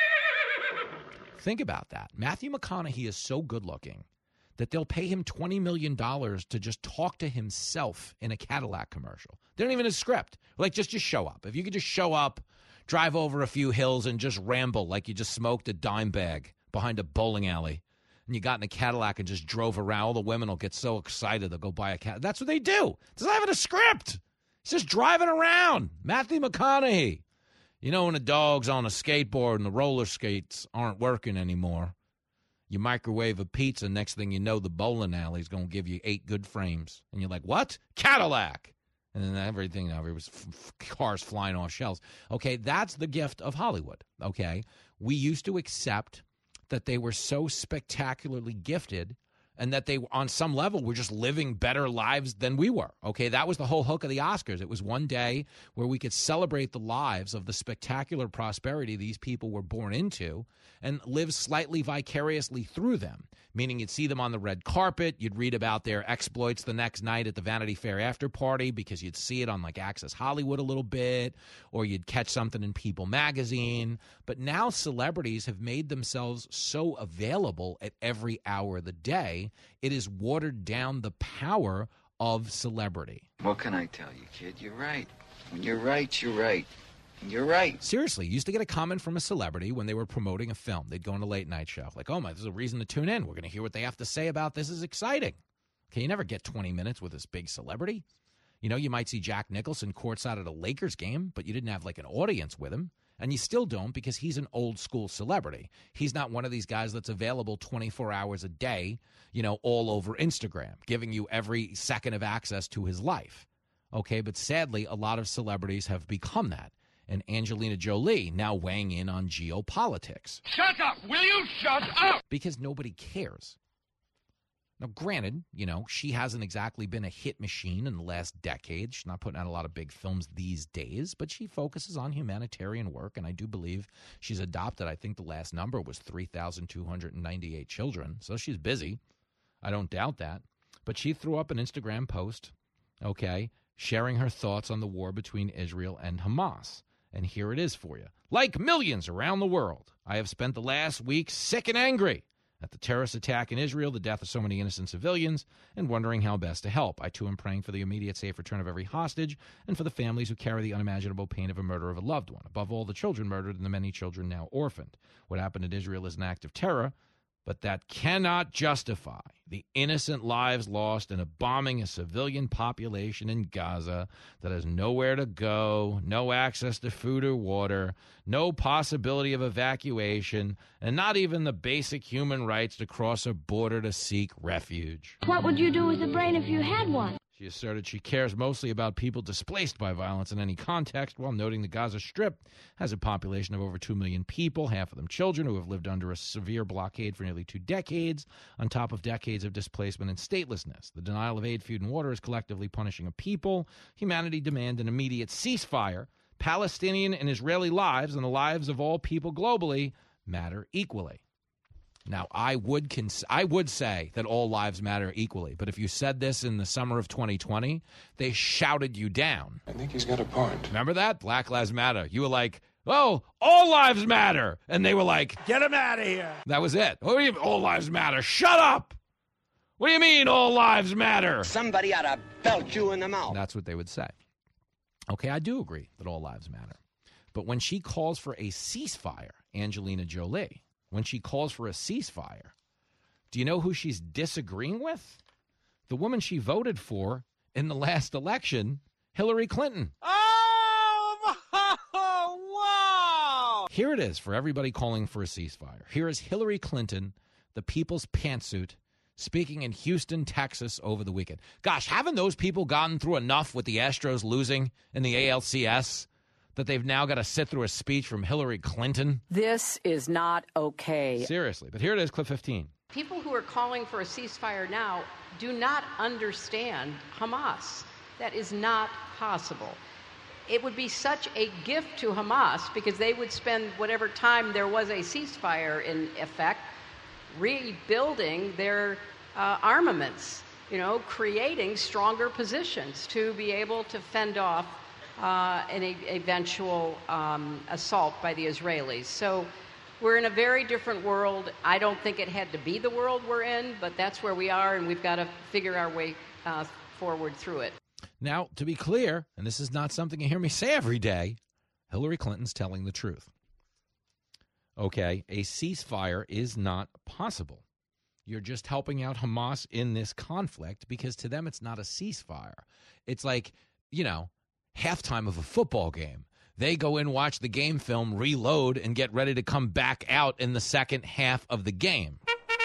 Think about that. Matthew McConaughey is so good-looking that they'll pay him $20 million to just talk to himself in a Cadillac commercial. They don't even have a script. Like, just show up. If you could just show up, drive over a few hills, and just ramble like you just smoked a dime bag behind a bowling alley, and you got in a Cadillac and just drove around, all the women will get so excited they'll go buy a Cadillac. That's what they do. It's not even a script. He's just driving around. Matthew McConaughey. You know when a dog's on a skateboard and the roller skates aren't working anymore, you microwave a pizza, next thing you know, the bowling alley's going to give you 8 good frames. And you're like, what? Cadillac! And then everything, cars flying off shelves. Okay, that's the gift of Hollywood, okay? We used to accept that they were so spectacularly gifted and that they, on some level, were just living better lives than we were. Okay, that was the whole hook of the Oscars. It was one day where we could celebrate the lives of the spectacular prosperity these people were born into and live slightly vicariously through them, meaning you'd see them on the red carpet, you'd read about their exploits the next night at the Vanity Fair after party because you'd see it on like Access Hollywood a little bit, or you'd catch something in People magazine. But now celebrities have made themselves so available at every hour of the day, it has watered down the power of celebrity. What can I tell you, kid? You're right. When you're right, you're right. You're right. Seriously, you used to get a comment from a celebrity when they were promoting a film. They'd go on a late night show. Like, oh my, this is a reason to tune in. We're going to hear what they have to say about this. Is exciting. Okay, you never get 20 minutes with this big celebrity. You know, you might see Jack Nicholson courtside at a Lakers game, but you didn't have like an audience with him. And you still don't because he's an old school celebrity. He's not one of these guys that's available 24 hours a day, you know, all over Instagram, giving you every second of access to his life. Okay, but sadly, a lot of celebrities have become that. And Angelina Jolie now weighing in on geopolitics. Shut up! Will you shut up? Because nobody cares. Now, granted, you know, she hasn't exactly been a hit machine in the last decade. She's not putting out a lot of big films these days, but she focuses on humanitarian work, and I do believe she's adopted, I think the last number was 3,298 children. So she's busy. I don't doubt that. But she threw up an Instagram post, okay, sharing her thoughts on the war between Israel and Hamas. And here it is for you. Like millions around the world, I have spent the last week sick and angry at the terrorist attack in Israel, the death of so many innocent civilians, and wondering how best to help. I, too, am praying for the immediate safe return of every hostage and for the families who carry the unimaginable pain of a murder of a loved one. Above all, the children murdered and the many children now orphaned. What happened in Israel is an act of terror, but that cannot justify the innocent lives lost in a bombing a civilian population in Gaza that has nowhere to go, no access to food or water, no possibility of evacuation, and not even the basic human rights to cross a border to seek refuge. What would you do with a brain if you had one? She asserted she cares mostly about people displaced by violence in any context, while noting the Gaza Strip has a population of over 2 million people, half of them children, who have lived under a severe blockade for nearly 2 decades, on top of decades of displacement and statelessness. The denial of aid, food, and water is collectively punishing a people. Humanity demand an immediate ceasefire. Palestinian and Israeli lives and the lives of all people globally matter equally. Now, I would say that all lives matter equally, but if you said this in the summer of 2020, they shouted you down. I think he's got a point. Remember that? Black Lives Matter. You were like, oh, all lives matter. And they were like, get him out of here. That was it. What do you mean all lives matter? Shut up. What do you mean all lives matter? Somebody ought to belt you in the mouth. That's what they would say. Okay, I do agree that all lives matter. But when she calls for a ceasefire, Angelina Jolie, when she calls for a ceasefire, do you know who she's disagreeing with? The woman she voted for in the last election, Hillary Clinton. Oh, wow! Here it is for everybody calling for a ceasefire. Here is Hillary Clinton, the people's pantsuit, speaking in Houston, Texas over the weekend. Gosh, haven't those people gotten through enough with the Astros losing in the ALCS that they've now got to sit through a speech from Hillary Clinton? This is not okay. Seriously. But here it is, clip 15. People who are calling for a ceasefire now do not understand Hamas. That is not possible. It would be such a gift to Hamas because they would spend whatever time there was a ceasefire in effect rebuilding their armaments, creating stronger positions to be able to fend off an eventual assault by the Israelis. So we're in a very different world. I don't think it had to be the world we're in, but that's where we are, and we've got to figure our way forward through it. Now, to be clear, and this is not something you hear me say every day, Hillary Clinton's telling the truth. Okay, a ceasefire is not possible. You're just helping out Hamas in this conflict because to them it's not a ceasefire. It's like, halftime of a football game. They go in, watch the game film, reload, and get ready to come back out in the second half of the game.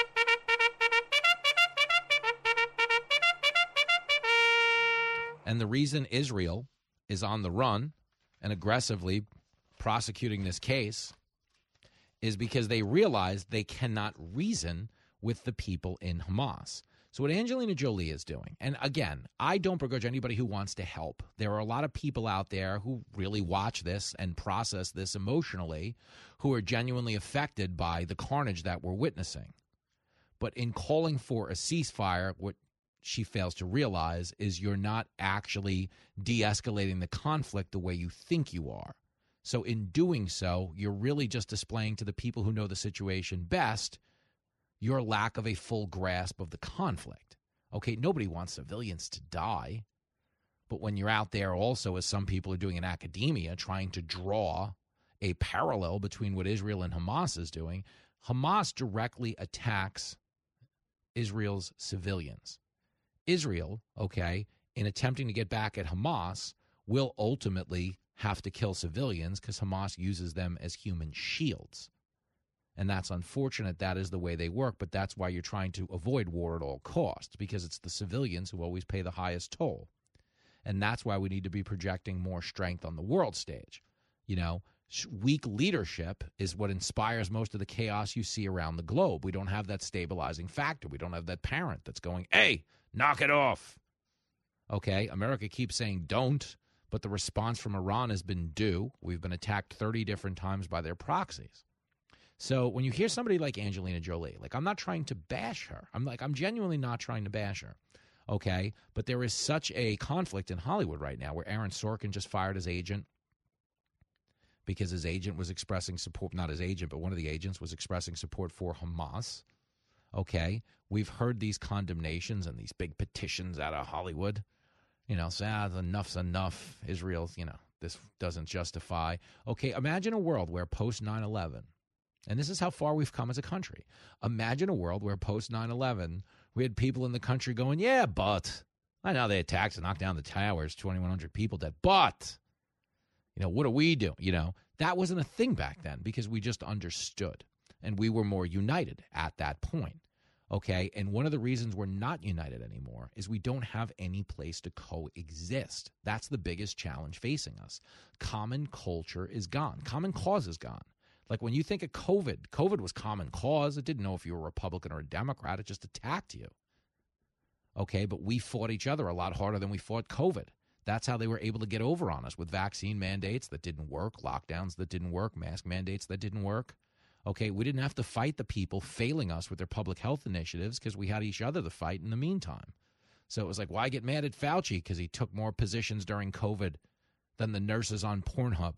And the reason Israel is on the run and aggressively prosecuting this case is because they realize they cannot reason with the people in Hamas. So what Angelina Jolie is doing, and again, I don't begrudge anybody who wants to help. There are a lot of people out there who really watch this and process this emotionally, who are genuinely affected by the carnage that we're witnessing. But in calling for a ceasefire, what she fails to realize is you're not actually de-escalating the conflict the way you think you are. So in doing so, you're really just displaying to the people who know the situation best your lack of a full grasp of the conflict. Okay, nobody wants civilians to die. But when you're out there also, as some people are doing in academia, trying to draw a parallel between what Israel and Hamas is doing, Hamas directly attacks Israel's civilians. Israel, okay, in attempting to get back at Hamas, will ultimately have to kill civilians because Hamas uses them as human shields. And that's unfortunate. That is the way they work, but that's why you're trying to avoid war at all costs, because it's the civilians who always pay the highest toll. And that's why we need to be projecting more strength on the world stage. Weak leadership is what inspires most of the chaos you see around the globe. We don't have that stabilizing factor. We don't have that parent that's going, hey, knock it off. Okay, America keeps saying don't, but the response from Iran has been do. We've been attacked 30 different times by their proxies. So when you hear somebody like Angelina Jolie, I'm not trying to bash her. I'm genuinely not trying to bash her. Okay, but there is such a conflict in Hollywood right now where Aaron Sorkin just fired his agent because his agent was expressing support, not his agent, but one of the agents was expressing support for Hamas. Okay, we've heard these condemnations and these big petitions out of Hollywood. Say, enough's enough. Israel, this doesn't justify. Okay, imagine a world where post 9/11, and this is how far we've come as a country. Imagine a world where post 9/11, we had people in the country going, yeah, but I know they attacked and knocked down the towers, 2,100 people dead, but, what do we do? That wasn't a thing back then because we just understood and we were more united at that point. Okay, and one of the reasons we're not united anymore is we don't have any place to coexist. That's the biggest challenge facing us. Common culture is gone. Common cause is gone. Like when you think of COVID was common cause. It didn't know if you were a Republican or a Democrat. It just attacked you. Okay, but we fought each other a lot harder than we fought COVID. That's how they were able to get over on us with vaccine mandates that didn't work, lockdowns that didn't work, mask mandates that didn't work. Okay, we didn't have to fight the people failing us with their public health initiatives because we had each other to fight in the meantime. So it was like, why get mad at Fauci because he took more positions during COVID than the nurses on Pornhub?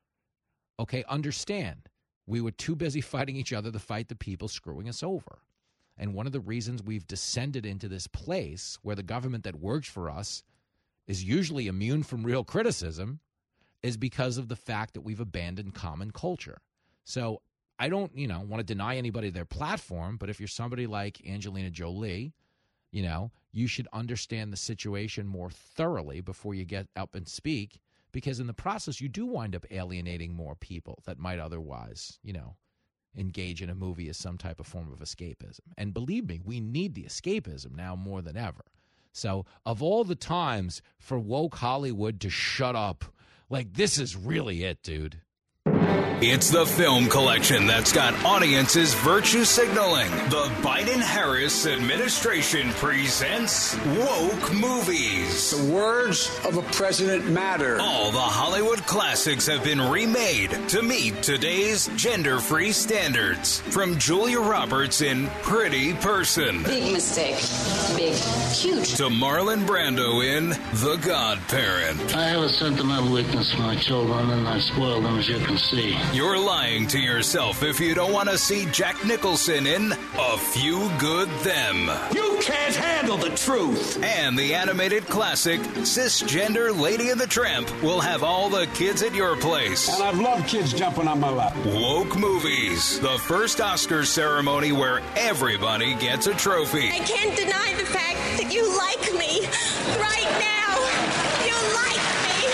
Okay, understand. We were too busy fighting each other to fight the people screwing us over. And one of the reasons we've descended into this place where the government that works for us is usually immune from real criticism is because of the fact that we've abandoned common culture. So I don't, want to deny anybody their platform, but if you're somebody like Angelina Jolie, you should understand the situation more thoroughly before you get up and speak, because in the process, you do wind up alienating more people that might otherwise, engage in a movie as some type of form of escapism. And believe me, we need the escapism now more than ever. So of all the times for woke Hollywood to shut up, this is really it, dude. It's the film collection that's got audiences virtue signaling. The Biden-Harris administration presents Woke Movies. The words of a president matter. All the Hollywood classics have been remade to meet today's gender-free standards. From Julia Roberts in Pretty Person. Big mistake. Big, huge. To Marlon Brando in The Godparent. I have a sentimental weakness for my children, and I spoil them, as you can see. You're lying to yourself if you don't want to see Jack Nicholson in A Few Good Them. You can't handle the truth. And the animated classic Cisgender Lady and the Tramp will have all the kids at your place. And I've loved kids jumping on my lap. Woke Movies, the first Oscars ceremony where everybody gets a trophy. I can't deny the fact that you like me right now. You like me.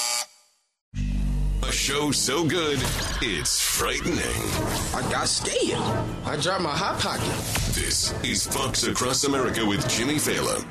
A show so good, it's frightening. I got scared. I dropped my hot pocket. This is Fox Across America with Jimmy Fallon.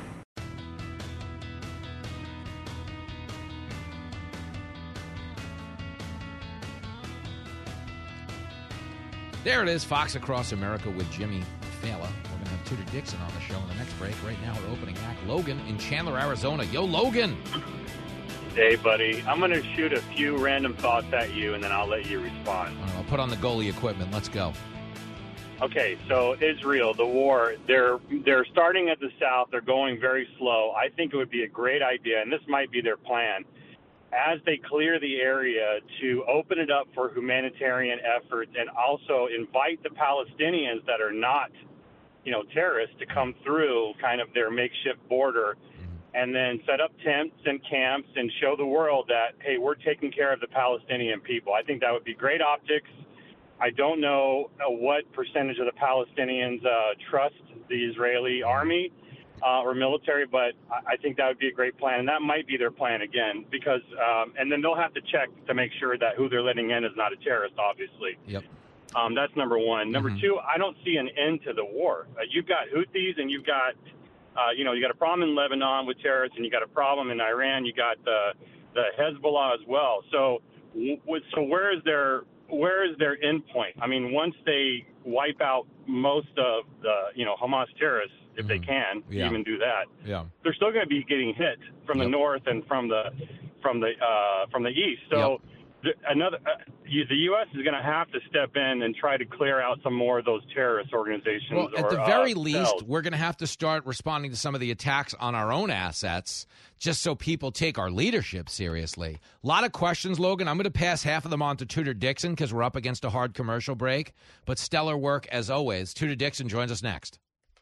There it is, Fox Across America with Jimmy Fallon. We're going to have Tudor Dixon on the show in the next break. Right now, our opening act, Logan in Chandler, Arizona. Yo, Logan. Hey, buddy. I'm going to shoot a few random thoughts at you, and then I'll let you respond. I'll put on the goalie equipment. Let's go. Okay, so Israel, the war, they're starting at the south. They're going very slow. I think it would be a great idea, and this might be their plan, as they clear the area to open it up for humanitarian efforts and also invite the Palestinians that are not, terrorists to come through kind of their makeshift border and then set up tents and camps and show the world that, hey, we're taking care of the Palestinian people. I think that would be great optics. I don't know what percentage of the Palestinians trust the Israeli army or military, but I think that would be a great plan. And that might be their plan again, because and then they'll have to check to make sure that who they're letting in is not a terrorist, obviously. Yep. That's number one. Number two, I don't see an end to the war. You've got Houthis and you've got you got a problem in Lebanon with terrorists, and you got a problem in Iran. You got the Hezbollah as well. So where is their end point? I mean, once they wipe out most of the Hamas terrorists, if they can even do that, they're still going to be getting hit from the north and from the east. So the U.S. is going to have to step in and try to clear out some more of those terrorist organizations. Well, at the very least, we're going to have to start responding to some of the attacks on our own assets, just so people take our leadership seriously. A lot of questions, Logan. I'm going to pass half of them on to Tudor Dixon because we're up against a hard commercial break. But stellar work as always. Tudor Dixon joins us next.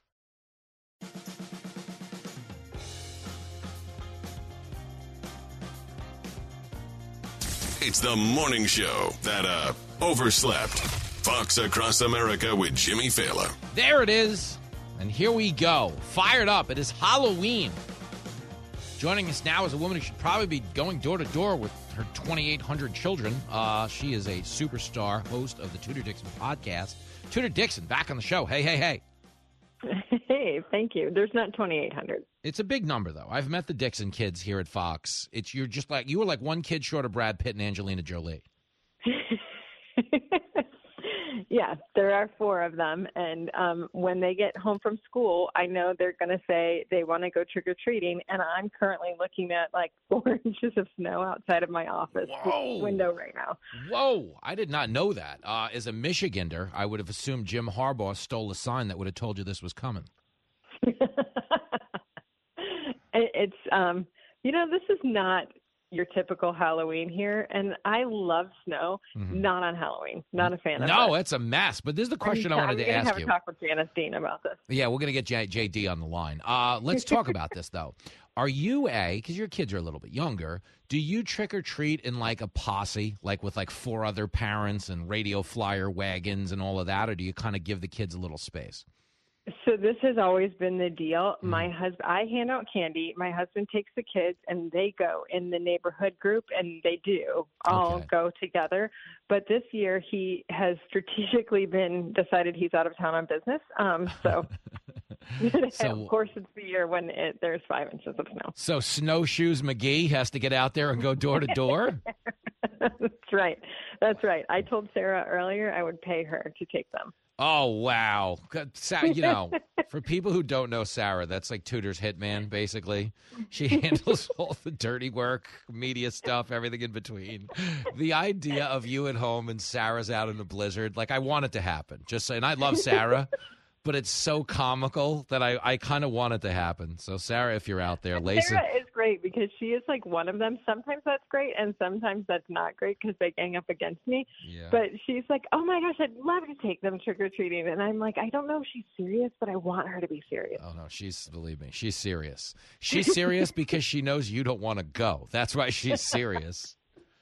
It's the morning show that overslept. Fox Across America with Jimmy Fallon. There it is. And here we go. Fired up. It is Halloween. Joining us now is a woman who should probably be going door to door with her 2,800 children. She is a superstar host of the Tudor Dixon podcast. Tudor Dixon, back on the show. Hey, hey, hey. Hey, thank you. There's not 2,800. It's a big number, though. I've met the Dixon kids here at Fox. You were like one kid short of Brad Pitt and Angelina Jolie. Yeah, there are 4 of them, and when they get home from school, I know they're going to say they want to go trick-or-treating, and I'm currently looking at like 4 inches of snow outside of my office window right now. Whoa, I did not know that. As a Michigander, I would have assumed Jim Harbaugh stole a sign that would have told you this was coming. It's, this is not your typical Halloween here, and I love snow. Not on Halloween. Not a fan of it. No, it's a mess. But this is the question I wanted to ask you. I'm going to have a talk with Janice Dean about this. Yeah, we're going to get JD on the line. Let's talk about this, though. Are you because your kids are a little bit younger, do you trick or treat in like a posse, like with like 4 other parents and radio flyer wagons and all of that, or do you kind of give the kids a little space? So this has always been the deal. My husband, I hand out candy. My husband takes the kids, and they go in the neighborhood group, and they do all go together. But this year, he has strategically decided he's out of town on business. So of course, it's the year when there's 5 inches of snow. So Snowshoes McGee has to get out there and go door to door? That's right. That's right. I told Sarah earlier I would pay her to take them. Oh, wow. For people who don't know Sarah, that's like Tudor's hitman, basically. She handles all the dirty work, media stuff, everything in between. The idea of you at home and Sarah's out in the blizzard, like I want it to happen. And I love Sarah, but it's so comical that I kind of want it to happen. So, Sarah, if you're out there, Lacey. Sarah is great because she is like one of them. Sometimes that's great, and sometimes that's not great because they gang up against me. Yeah. But she's like, oh, my gosh, I'd love to take them trick-or-treating. And I'm like, I don't know if she's serious, but I want her to be serious. Oh, no, believe me, she's serious. She's serious because she knows you don't want to go. That's why she's serious.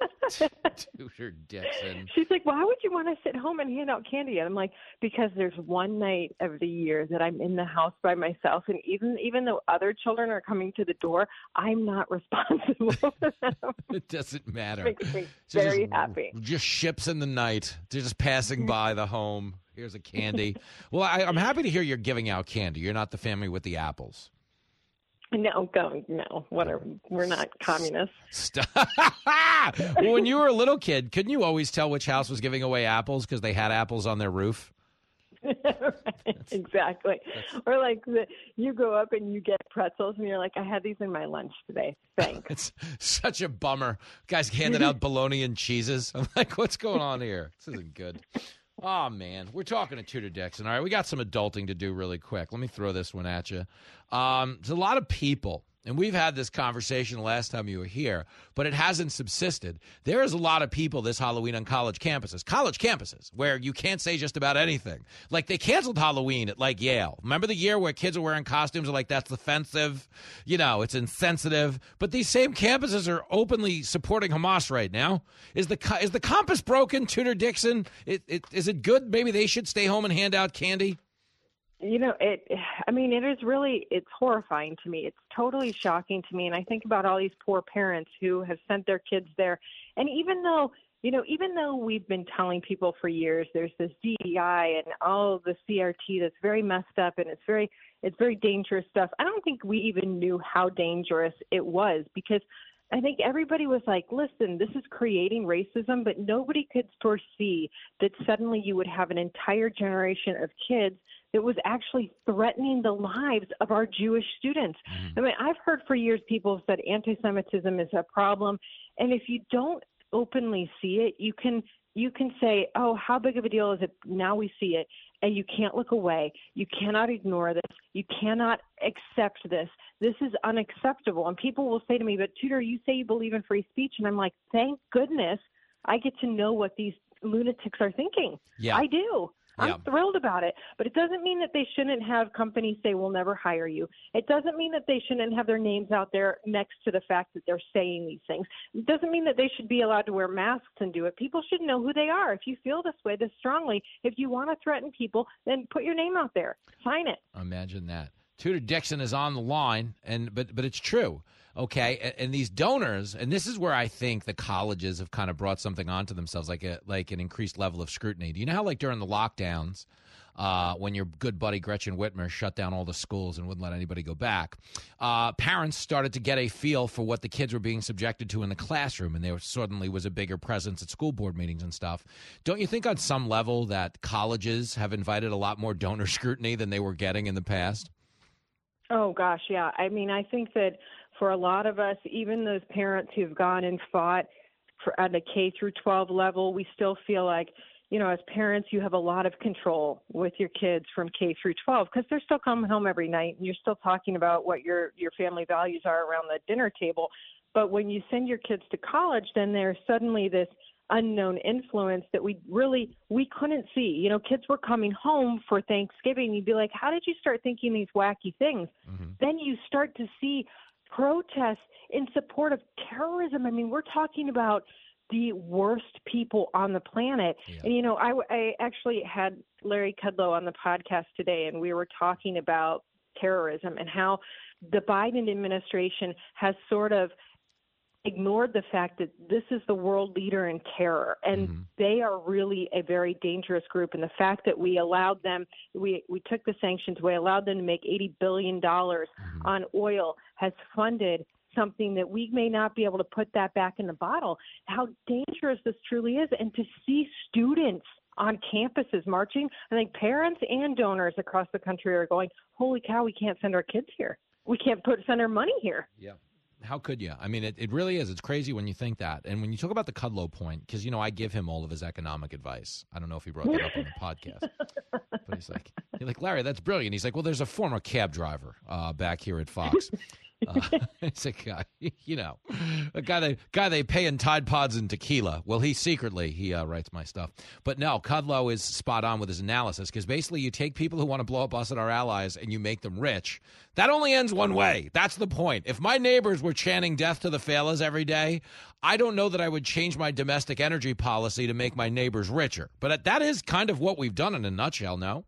Tudor Dixon. She's like, why would you want to sit home and hand out candy? And I'm like, because there's one night of the year that I'm in the house by myself, and even though other children are coming to the door, I'm not responsible for them. It doesn't matter. It makes me very happy. Just ships in the night. They're just passing by the home. Here's a candy. Well, I'm happy to hear you're giving out candy. You're not the family with the apples. No, whatever. We're not communists. Well, when you were a little kid, couldn't you always tell which house was giving away apples because they had apples on their roof? Right, exactly. Or like you go up and you get pretzels and you're like, I had these in my lunch today. Thanks. It's such a bummer. Guys handing out bologna and cheeses. I'm like, what's going on here? This isn't good. Oh, man. We're talking to Tudor Dixon. All right, we got some adulting to do really quick. Let me throw this one at you. There's a lot of people, and we've had this conversation last time you were here, but it hasn't subsisted. There is a lot of people this Halloween on college campuses, where you can't say just about anything. Like, they canceled Halloween at, like, Yale. Remember the year where kids are wearing costumes and, like, that's offensive? It's insensitive. But these same campuses are openly supporting Hamas right now. Is the compass broken, Tudor Dixon? Is it good? Maybe they should stay home and hand out candy? It's horrifying to me. It's totally shocking to me. And I think about all these poor parents who have sent their kids there. And even though we've been telling people for years there's this DEI and all of the CRT that's very messed up and it's very dangerous stuff, I don't think we even knew how dangerous it was because I think everybody was like, listen, this is creating racism, but nobody could foresee that suddenly you would have an entire generation of kids that was actually threatening the lives of our Jewish students. I mean, I've heard for years people have said anti-Semitism is a problem, and if you don't openly see it, you can say, oh, how big of a deal is it? Now we see it, and you can't look away. You cannot ignore this. You cannot accept this. This is unacceptable. And people will say to me, but Tudor, you say you believe in free speech. And I'm like, thank goodness I get to know what these lunatics are thinking. Yeah. I do. I'm thrilled about it. But it doesn't mean that they shouldn't have companies say, we'll never hire you. It doesn't mean that they shouldn't have their names out there next to the fact that they're saying these things. It doesn't mean that they should be allowed to wear masks and do it. People should know who they are. If you feel this way, this strongly, if you want to threaten people, then put your name out there. Sign it. Imagine that. Tudor Dixon is on the line, but it's true. Okay, and these donors, and this is where I think the colleges have kind of brought something onto themselves, like an increased level of scrutiny. Do you know how, like, during the lockdowns, when your good buddy Gretchen Whitmer shut down all the schools and wouldn't let anybody go back, parents started to get a feel for what the kids were being subjected to in the classroom, and there suddenly was a bigger presence at school board meetings and stuff. Don't you think on some level that colleges have invited a lot more donor scrutiny than they were getting in the past? Oh, gosh, yeah. I mean, I think that for a lot of us, even those parents who've gone and fought at a K through 12 level, we still feel like, as parents, you have a lot of control with your kids from K through 12 because they're still coming home every night and you're still talking about what your family values are around the dinner table. But when you send your kids to college, then there's suddenly this unknown influence that we couldn't see. You know, kids were coming home for Thanksgiving. You'd be like, how did you start thinking these wacky things? Mm-hmm. Then you start to see protests in support of terrorism. I mean, we're talking about the worst people on the planet. Yeah. And, you know, I actually had Larry Kudlow on the podcast today, and we were talking about terrorism and how the Biden administration has sort of ignored the fact that this is the world leader in terror, and they are really a very dangerous group. And the fact that we allowed them, we took the sanctions, we allowed them to make $80 billion on oil, has funded something that we may not be able to put that back in the bottle. How dangerous this truly is. And to see students on campuses marching, I think parents and donors across the country are going, holy cow, we can't send our kids here. We can't send our money here. Yeah. How could you? I mean, it really is. It's crazy when you think that. And when you talk about the Kudlow point, because, you know, I give him all of his economic advice. I don't know if he brought that up on the podcast. But he's like, Larry, that's brilliant. He's like, well, there's a former cab driver back here at Fox. It's a guy, you know, a guy they pay in Tide Pods and tequila. Well, he writes my stuff. But no, Kudlow is spot on with his analysis, because basically you take people who want to blow up us and our allies and you make them rich. That only ends one way. That's the point. If my neighbors were chanting death to the fellas every day, I don't know that I would change my domestic energy policy to make my neighbors richer. But that is kind of what we've done in a nutshell, no?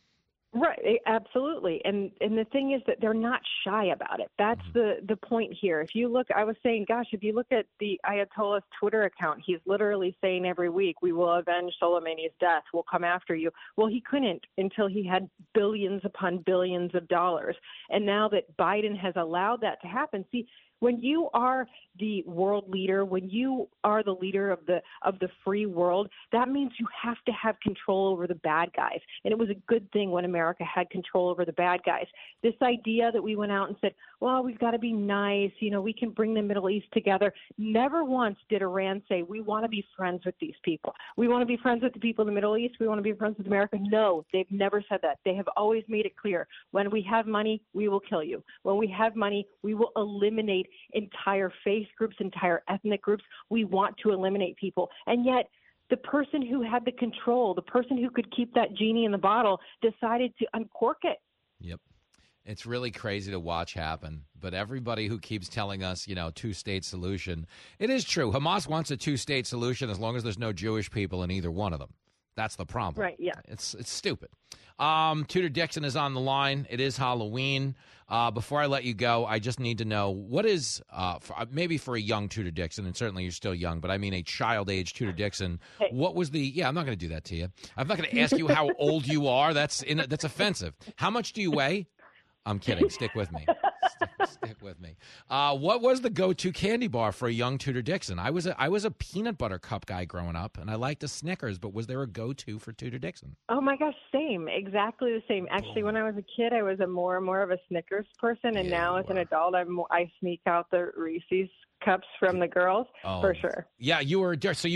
Right, absolutely. And the thing is that they're not shy about it. That's the point here. If you look, I was saying, gosh, if you look at the Ayatollah's Twitter account, he's literally saying every week, we will avenge Soleimani's death. We'll come after you. Well, he couldn't until he had billions upon billions of dollars. And now that Biden has allowed that to happen, see, when you are the world leader, when you are the leader of the free world, that means you have to have control over the bad guys. And it was a good thing when America had control over the bad guys. This idea that we went out and said, well, we've got to be nice, you know, we can bring the Middle East together. Never once did Iran say, we want to be friends with these people. We want to be friends with the people in the Middle East. We want to be friends with America. No, they've never said that. They have always made it clear. When we have money, we will kill you. When we have money, we will eliminate entire faith groups, entire ethnic groups. We want to eliminate people. And yet the person who had the control, the person who could keep that genie in the bottle, decided to uncork it. Yep. It's really crazy to watch happen. But everybody who keeps telling us, you know, two-state solution, it is true. Hamas wants a two-state solution as long as there's no Jewish people in either one of them. That's the problem. Right, yeah. It's stupid. Tudor Dixon is on the line. It is Halloween. Before I let you go, I just need to know, what is, maybe for a young Tudor Dixon, and certainly you're still young, but I mean a child-age Tudor Dixon, what was I'm not going to do that to you. I'm not going to ask you how old you are. That's offensive. How much do you weigh? I'm kidding. Stick with me. Stick with me. What was the go-to candy bar for a young Tudor Dixon? I was a peanut butter cup guy growing up, and I liked a Snickers, but was there a go-to for Tudor Dixon? Oh, my gosh, same. Exactly the same. Actually, when I was a kid, I was more and more of a Snickers person, and now as an adult, I sneak out the Reese's cups from the girls, for sure. Yeah, you're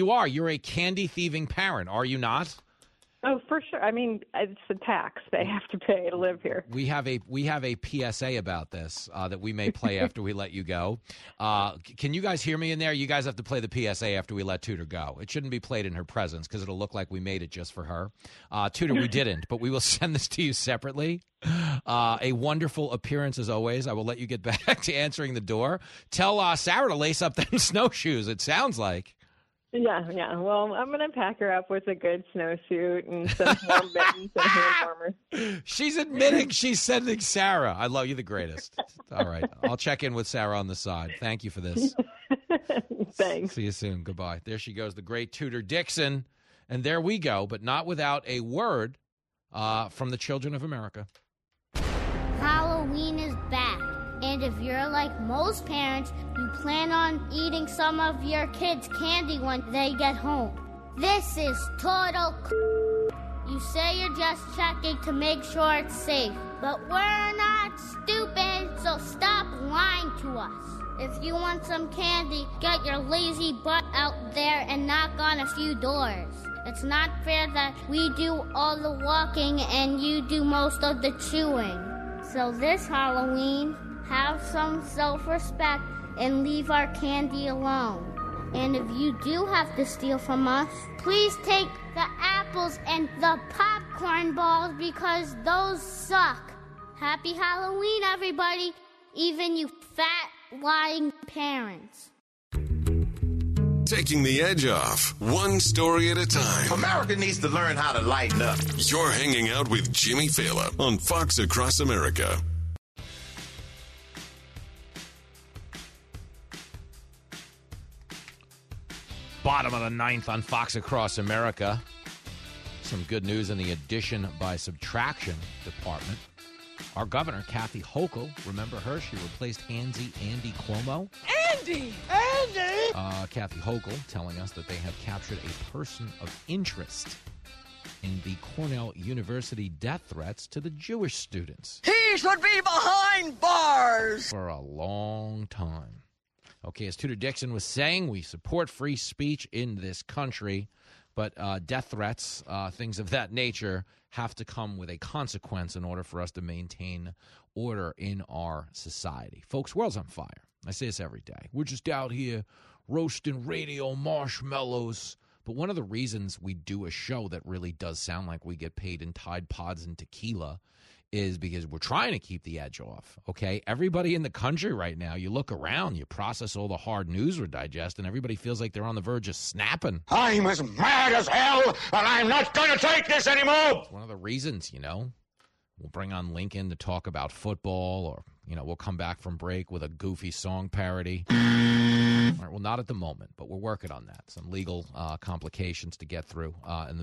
a candy-thieving parent, are you not? Oh, for sure. I mean, it's a tax they have to pay to live here. We have a PSA about this that we may play after we let you go. Can you guys hear me in there? You guys have to play the PSA after we let Tudor go. It shouldn't be played in her presence because it'll look like we made it just for her. Tudor, we didn't, but we will send this to you separately. A wonderful appearance as always. I will let you get back to answering the door. Tell Sarah to lace up them snowshoes, it sounds like. Yeah. Well, I'm going to pack her up with a good snowsuit and some warm mittens and hand warmers. She's admitting she's sending Sarah. I love you, the greatest. All right. I'll check in with Sarah on the side. Thank you for this. Thanks. See you soon. Goodbye. There she goes, the great Tudor Dixon. And there we go, but not without a word from the children of America. Halloween is back. And if you're like most parents, you plan on eating some of your kids' candy when they get home. This is total You say you're just checking to make sure it's safe, but we're not stupid, so stop lying to us. If you want some candy, get your lazy butt out there and knock on a few doors. It's not fair that we do all the walking and you do most of the chewing. So this Halloween, have some self-respect and leave our candy alone. And if you do have to steal from us, please take the apples and the popcorn balls because those suck. Happy Halloween, everybody, even you fat, lying parents. Taking the edge off, one story at a time. America needs to learn how to lighten up. You're hanging out with Jimmy Fallon on Fox Across America. Bottom of the ninth on Fox Across America. Some good news in the addition by subtraction department. Our governor, Kathy Hochul, remember her? She replaced Andy Cuomo. Andy! Kathy Hochul telling us that they have captured a person of interest in the Cornell University death threats to the Jewish students. He should be behind bars! For a long time. Okay, as Tudor Dixon was saying, we support free speech in this country, but death threats, things of that nature, have to come with a consequence in order for us to maintain order in our society. Folks, world's on fire. I say this every day. We're just out here roasting radio marshmallows. But one of the reasons we do a show that really does sound like we get paid in Tide Pods and tequila is because we're trying to keep the edge off, okay? Everybody in the country right now, you look around, you process all the hard news we're digesting, everybody feels like they're on the verge of snapping. I'm as mad as hell, and I'm not going to take this anymore. It's one of the reasons, you know. We'll bring on Lincoln to talk about football, or, you know, we'll come back from break with a goofy song parody. All right, well, not at the moment, but we're working on that. Some legal complications to get through, and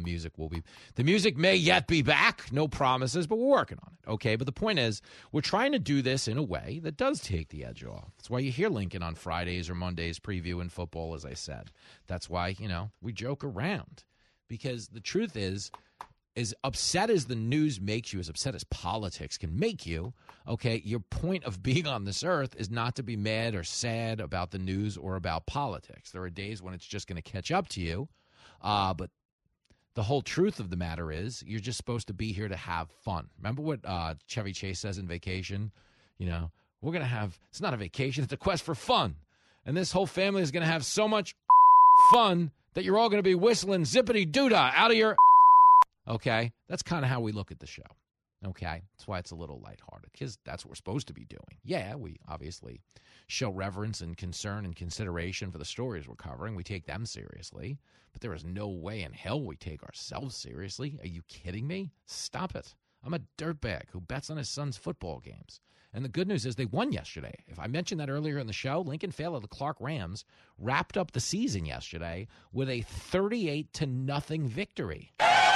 the music may yet be back. No promises, but we're working on it, okay? But the point is, we're trying to do this in a way that does take the edge off. That's why you hear Lincoln on Fridays or Mondays previewing football, as I said. That's why, you know, we joke around. Because the truth is, as upset as the news makes you, as upset as politics can make you, okay, your point of being on this earth is not to be mad or sad about the news or about politics. There are days when it's just going to catch up to you, but the whole truth of the matter is you're just supposed to be here to have fun. Remember what Chevy Chase says in Vacation? You know, we're going to have, it's not a vacation, it's a quest for fun. And this whole family is going to have so much fun that you're all going to be whistling zippity-doo-dah out of your... Okay, that's kind of how we look at the show. Okay, that's why it's a little lighthearted, because that's what we're supposed to be doing. Yeah, we obviously show reverence and concern and consideration for the stories we're covering. We take them seriously, but there is no way in hell we take ourselves seriously. Are you kidding me? Stop it. I'm a dirtbag who bets on his son's football games. And the good news is they won yesterday. If I mentioned that earlier in the show, Lincoln Fail of the Clark Rams wrapped up the season yesterday with a 38-0 victory.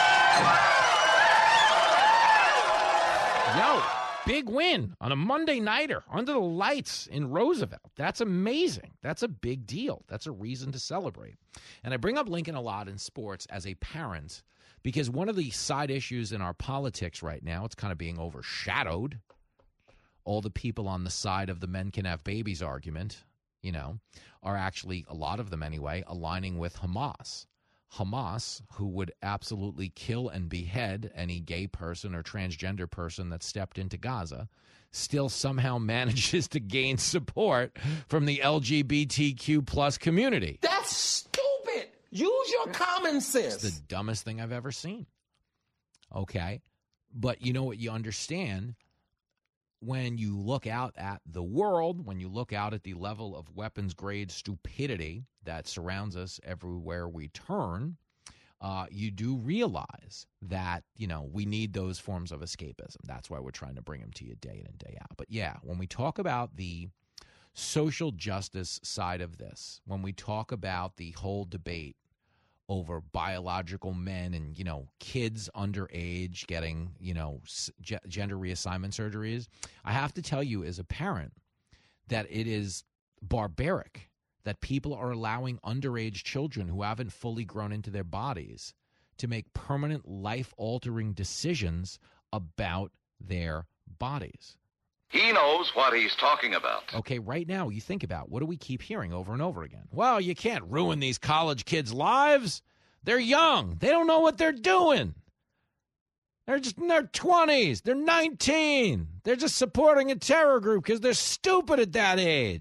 Yo, big win on a Monday nighter under the lights in Roosevelt. That's amazing. That's a big deal. That's a reason to celebrate. And I bring up Lincoln a lot in sports as a parent because one of the side issues in our politics right now, it's kind of being overshadowed. All the people on the side of the men can have babies argument, you know, are actually, a lot of them anyway, aligning with Hamas. Hamas, who would absolutely kill and behead any gay person or transgender person that stepped into Gaza, still somehow manages to gain support from the LGBTQ plus community. That's stupid. Use your common sense. It's the dumbest thing I've ever seen. Okay. But you know what you understand when you look out at the world, when you look out at the level of weapons-grade stupidity that surrounds us everywhere we turn, you do realize that, you know, we need those forms of escapism. That's why we're trying to bring them to you day in and day out. But, yeah, when we talk about the social justice side of this, when we talk about the whole debate over biological men and, you know, kids underage getting, you know, gender reassignment surgeries, I have to tell you as a parent that it is barbaric that people are allowing underage children who haven't fully grown into their bodies to make permanent life-altering decisions about their bodies. He knows what he's talking about. Okay, right now, you think about, what do we keep hearing over and over again? Well, you can't ruin these college kids' lives. They're young. They don't know what they're doing. They're just in their 20s. They're 19. They're just supporting a terror group because they're stupid at that age.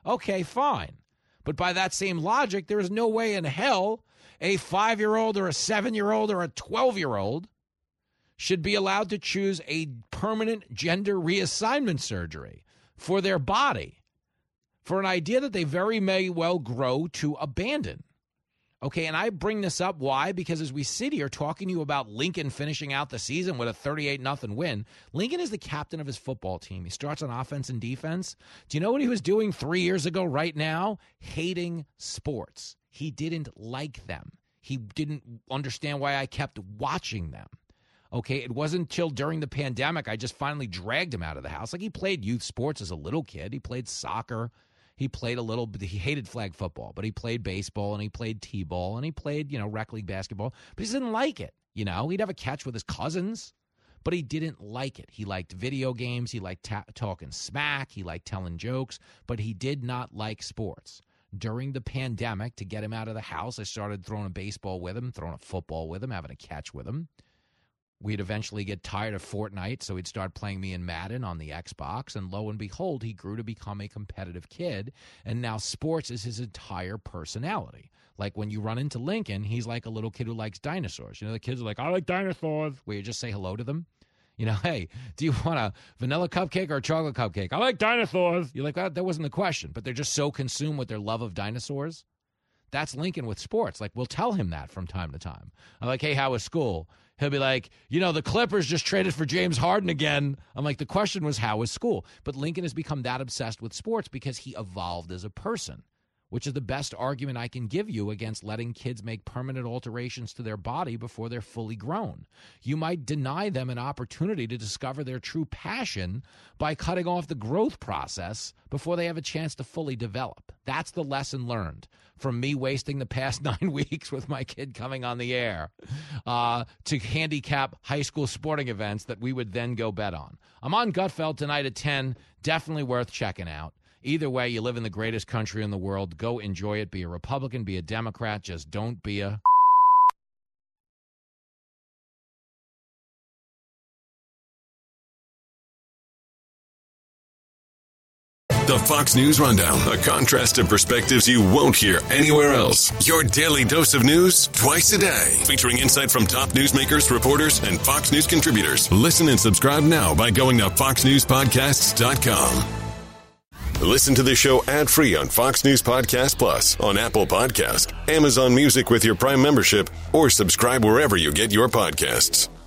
Okay, fine. But by that same logic, there is no way in hell a 5-year-old or a 7-year-old or a 12-year-old should be allowed to choose a permanent gender reassignment surgery for their body, for an idea that they very may well grow to abandon. Okay, and I bring this up, why? Because as we sit here talking to you about Lincoln finishing out the season with a 38-0 win, Lincoln is the captain of his football team. He starts on offense and defense. Do you know what he was doing 3 years ago right now? Hating sports. He didn't like them. He didn't understand why I kept watching them. Okay, it wasn't until during the pandemic I just finally dragged him out of the house. Like, he played youth sports as a little kid. He played soccer. He played a little bit. He hated flag football, but he played baseball and he played t-ball and he played, rec league basketball. But he didn't like it. He'd have a catch with his cousins, but he didn't like it. He liked video games. He liked talking smack. He liked telling jokes, but he did not like sports. During the pandemic, to get him out of the house, I started throwing a baseball with him, throwing a football with him, having a catch with him. We'd eventually get tired of Fortnite, so he'd start playing me in Madden on the Xbox, and lo and behold, he grew to become a competitive kid, and now sports is his entire personality. Like, when you run into Lincoln, he's like a little kid who likes dinosaurs. The kids are like, I like dinosaurs, where you just say hello to them. Hey, do you want a vanilla cupcake or a chocolate cupcake? I like dinosaurs. You're like, that wasn't the question, but they're just so consumed with their love of dinosaurs. That's Lincoln with sports. Like, we'll tell him that from time to time. I'm like, hey, how was school? He'll be like, the Clippers just traded for James Harden again. I'm like, the question was, how was school? But Lincoln has become that obsessed with sports because he evolved as a person, which is the best argument I can give you against letting kids make permanent alterations to their body before they're fully grown. You might deny them an opportunity to discover their true passion by cutting off the growth process before they have a chance to fully develop. That's the lesson learned from me wasting the past 9 weeks with my kid coming on the air to handicap high school sporting events that we would then go bet on. I'm on Gutfeld tonight at 10. Definitely worth checking out. Either way, you live in the greatest country in the world. Go enjoy it. Be a Republican, be a Democrat. Just don't be a... The Fox News Rundown, a contrast of perspectives you won't hear anywhere else. Your daily dose of news twice a day, featuring insight from top newsmakers, reporters, and Fox News contributors. Listen and subscribe now by going to foxnewspodcasts.com. Listen to the show ad-free on Fox News Podcast Plus, on Apple Podcast, Amazon Music with your Prime membership, or subscribe wherever you get your podcasts.